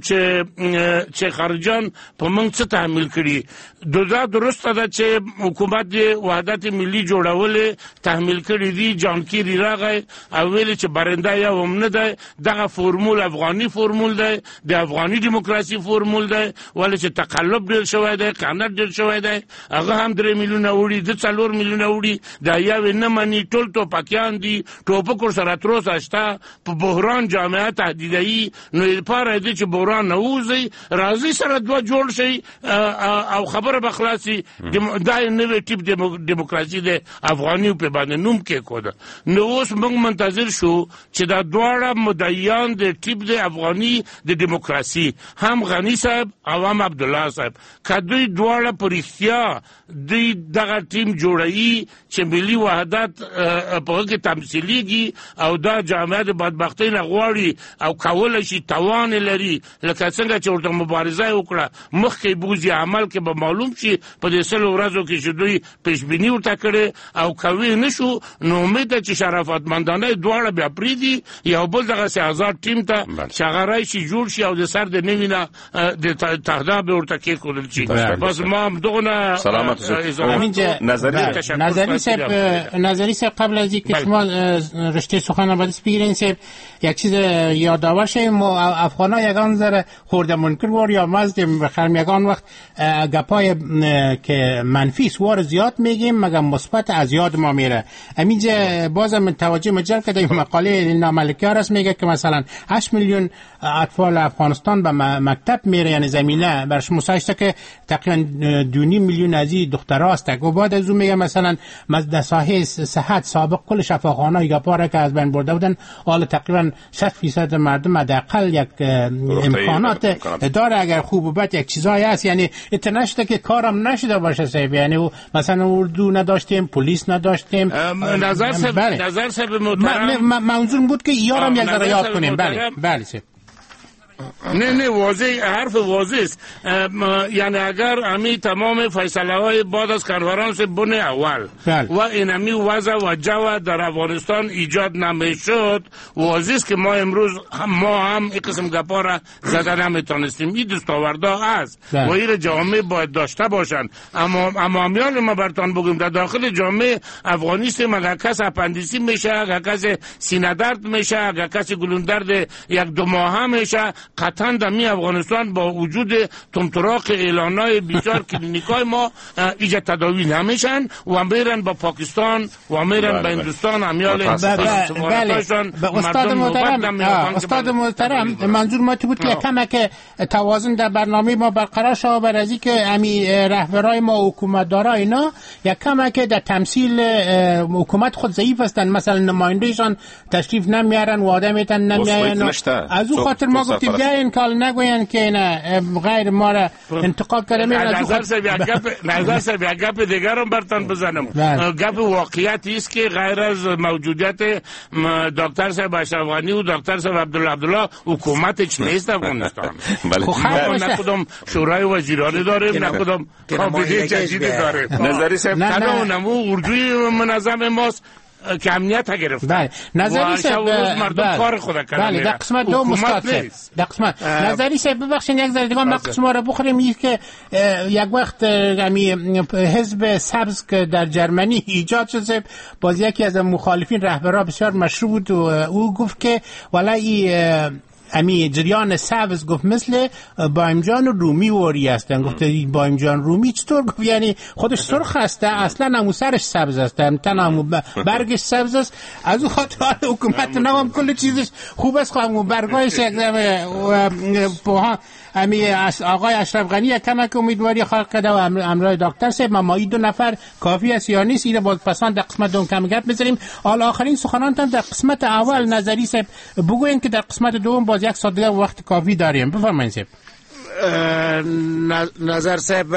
چه خارجان پا منگ چه تحمیل کری. دوزا درست ده چه حکومت وحدت ملی جوڑاول تحمیل کری دی جانکیری را غی اولی چه برنده یا ومنه ده دقا فرمول افغانی فرمول ده ده افغانی دموکراسی فرمول ده ولی چې تقلب ډیر شوی دی، قانون ډیر شوی دی، هغه هم 3 میلیونه وړي، د 4 میلیونه وړي، دا یو نه مني، ټول ټوپکیان دي، ټوپک سره تر اوسه شته په بحران جامعه تهدیدوي. نو لپاره دې چې بحران نه ووځي راځي سره دوه جوړ شي او خبره به خلاصي. دا نوې ټیپ دیموکراسي د افغاني په باندې نوم کېښود. نو اوس موږ منتظر شو چې دا دواړه مدعیان د ټیپ د افغاني د دیموکراسي هم غنی صاحب او هم عبدالله صاحب که دوی دواړه په رښتیا دوی دغه ټیم جوړوي چې ملي وحدت په هغه کې تمثیلیږي او دا جامعه د بدبختۍ نه غواړي او کولی شي توان لري لکه څنګه چې ورته مبارزه وکړه مخکې بوځي عمل کې به معلوم شي په دې 100 ورځو کې چې دوی پیشبیني ورته کړې او کوي نه شو. نو امید ده چې شرافتمندانه دواړه بیا پرېږدي یو بل دغسې آزاد ټیم ته چې هغه راشي جوړ شي او د سر د نوي نه د تهداب به ورته کېښودل شي. بس ما هم دغونه نظری صاحب قبل از اینکه شما رشته سخن رو بدست بگیرین صاحب یک چیز یادآور شیم. ما افغان‌ها یگان ذره خورده منکر وار یا مزد بخرم یگان وقت گپای که منفی سوار زیاد میگیم مگه مثبت از یاد ما میره. همینجا بازم توجه مجلب کرده این مقاله ناملکی هست میگه که مثلا 8 میلیون اطفال افغانستان به مکتب میره، یعنی زمینه برش مساعده که تقریبا 2.5 میلیون از این دخترها است. و بعد از اون میگه مثلا در ساحه صحت سابق کل شفاخانه‌های گپاره که از بین برده بودن حالا تقریبا 60% مردم حداقل یک امکانات داره. اگر خوب و بد یک چیزایی هست، یعنی اتنشته که کارم نشده باشه صاحب، یعنی مثلا اردو نداشتیم، پلیس نداشتیم. نظر صاحب محترم منظور بود که یارم یک ذره یاد کنیم. بله صاحب. نه واضح، حرف واضح است. یعنی اگر امی تمام فیصله های بعد از کنفرانس بن اول و اینمی وضع و جو در افغانستان ایجاد نمیشد، واضح است که ما امروز ما هم این قسم گپا را زده نمیتونستیم. این دستاوردا است و این جامعه باید داشته باشند. اما امیال ما برتان بگیم در داخل جامعه افغانیست اگر کس اپندیسی میشه، اگر کس سینه درد میشه، اگر کس گلون درد 1-2 ماه میشه، قطعا در می افغانستان با وجود تمطراق اعلانای بسیار کلینیکای ما ایجاد تداوی نمیشن و میرن با پاکستان و میرن با هندوستان امیال سفارتاشان. استاد محترم منظور ما تو بود که کمک توازن در برنامه ما برقرار شود بر از اینکه امی رهبرای ما حکومتدارا اینا یک کمک در تمثیل حکومت خود ضعیف هستند. مثلا نمایندهشان تشریف نمیارن و آدم ایتن نمیارن. از او خاطر ما گفتیم بیاین کال نگوین که نه غیر ما را انتقاد کردن. نظر سب یک گپ دیگر هم برتان بزنم. گپ واقعیتی است که غیر از موجودیت دکتر صاحب اشرف غنی و دکتر صاحب عبدالله حکومتش نیست افغانستان. نه کدام شورای وزیران داریم، نه کدام کابینه جدید داریم. نظری صاحب نمو اردوی منظم ماست که امنیت ها گرفت. بله نظری صاحب مردم کار خود کردن. بله در قسمت دو مستاد در قسمت نظری صاحب ببخشید یک ذره دیگه ما قسمت رو بخوریم. این که یک وقت حزب سبز که در جرمنی ایجاد شد باز یکی از مخالفین رهبران بسیار مشهور بود و او گفت که ولی امی جریان سبز گفت مثل بایمجان رومی وری هستن. گفته بایمجان رومی چطور؟ گفت یعنی خودش سرخ هسته، اصلا همون سرش سبز هسته، تن همون برگش سبز است. از اون خاطر حکومت نوام کل چیزش خوب است، همون برگایش امی آقای اشرف غنی کمک امیدواری خلق کرده و امرای دکتر صاحب. ما این 2 نفر کافی است یا نیست؟ اینو باز پسان در قسمت دوم کم گپ بزنیم. حالا آخرین سخنانتان در قسمت اول نظری صاحب بگوین که در قسمت دوم باز 1 ساعت دیگه وقت کافی داریم. بفرمایید صاحب. نظر صاحب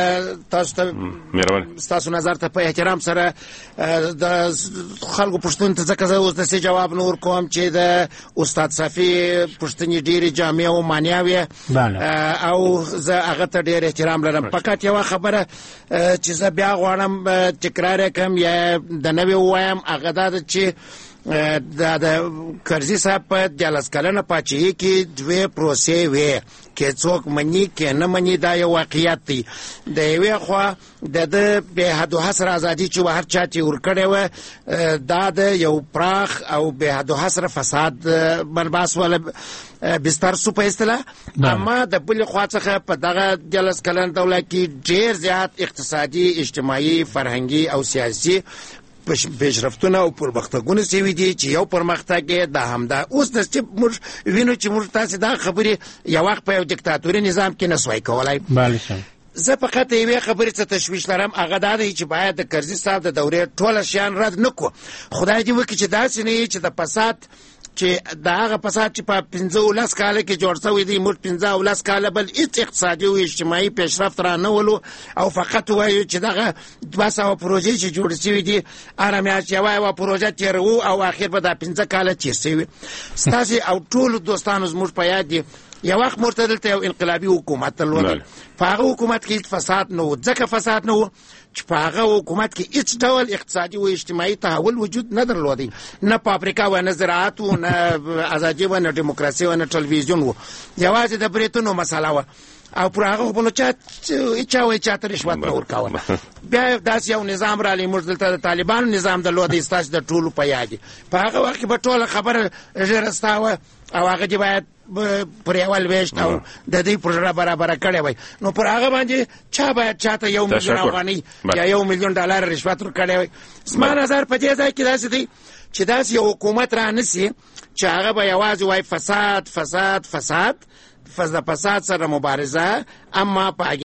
تاسو نظر ته په احترام سره د خلکو پښتون ته ځکه زه اوس د جواب نور کوم چې د استاد صافي پښتني ډېری جامع او مانیاوي او زه هغه ته ډېر احترام لرم. فقط یو خبره چې زه بیا غواړم تکرار کوم یا د نوې وایم هغه دا چې د کرزي صاحب په 14 کلنه پاچاهي کې 2 پروسې وې کې څوک مني کې نه مني، دا یو واقعیت دی. د یوې خوا د به حد حصر ازادي چې هر چا چې ورکړې و دا د یو پراخ او به حد حصر فساد برباس ولا بستر سو په اصطلاح. اما د بل خوا څخه په دغه 14 کلن دولت کې ډېر زیات اقتصادي، اجتماعي، فرهنګي او سیاسي پیشرفتونه او پرمختګونه سوي دي چې یو پرمختګ د همدا اوس د موږ وینو چې موږ تاسو دا خبرې یو وخت په یو دیکتاتوري نظام کې نسوي کولای. زه فقط یوې خبرې څه تشویش لرم، هغه دا دی چې باید د کرزي صاحب د دورې ټول شیان رد نکړو. خدای دې وکړي چې داسې نه چې د فساد چې دا هغه فساد چې په 15 کال کې جوړ شوی دی موږ 15 کال بل هیڅ اقتصادي او اجتماعي پیشرفت را نه ولو او فقط وایو چې دغه 200 پروژې چې جوړ شوی دي ارامیا یو پروژه تیرو او اخر به دا 15 کال تیر شوی. ستاسو او ټول دوستانو زموږ په یاد دي یو وخت مرتدل ته یو انقلابي حکومت تلول، په هغه حکومت کې فساد نه و، ځکه فساد نه و چې په هغه حکومت کې هیڅ ډول اقتصادي او اجتماعي تحول وجود نه درلودی، نه پاپریکا و نه زراعت و نه ازادي و نه دیموکراسي و نه ټلویزیون و، یوازې د بریتونو مسله و او پر هغه په نو چا رشوت نه ورکاوه. بیا داسې یو نظام را لې موږ دلته د طالبانو نظام درلود، ستاسو د ټولو په یاد په هغه وخت کې به ټوله خبره ژرستاوه او هغه دې باید پر اول ویشت او د دې پروژه برابر کړې وای. نو پر هغه باندې چا باید چاته 1 میلیون افغانۍ یا $1 میلیون رشوت ورکړی وای. زما نظر په دې ځای کې داسې دی چې داسې یو حکومت را نسی چې هغه به یوازې وای فساد فساد فساد، د فساد سره مبارزه، اما په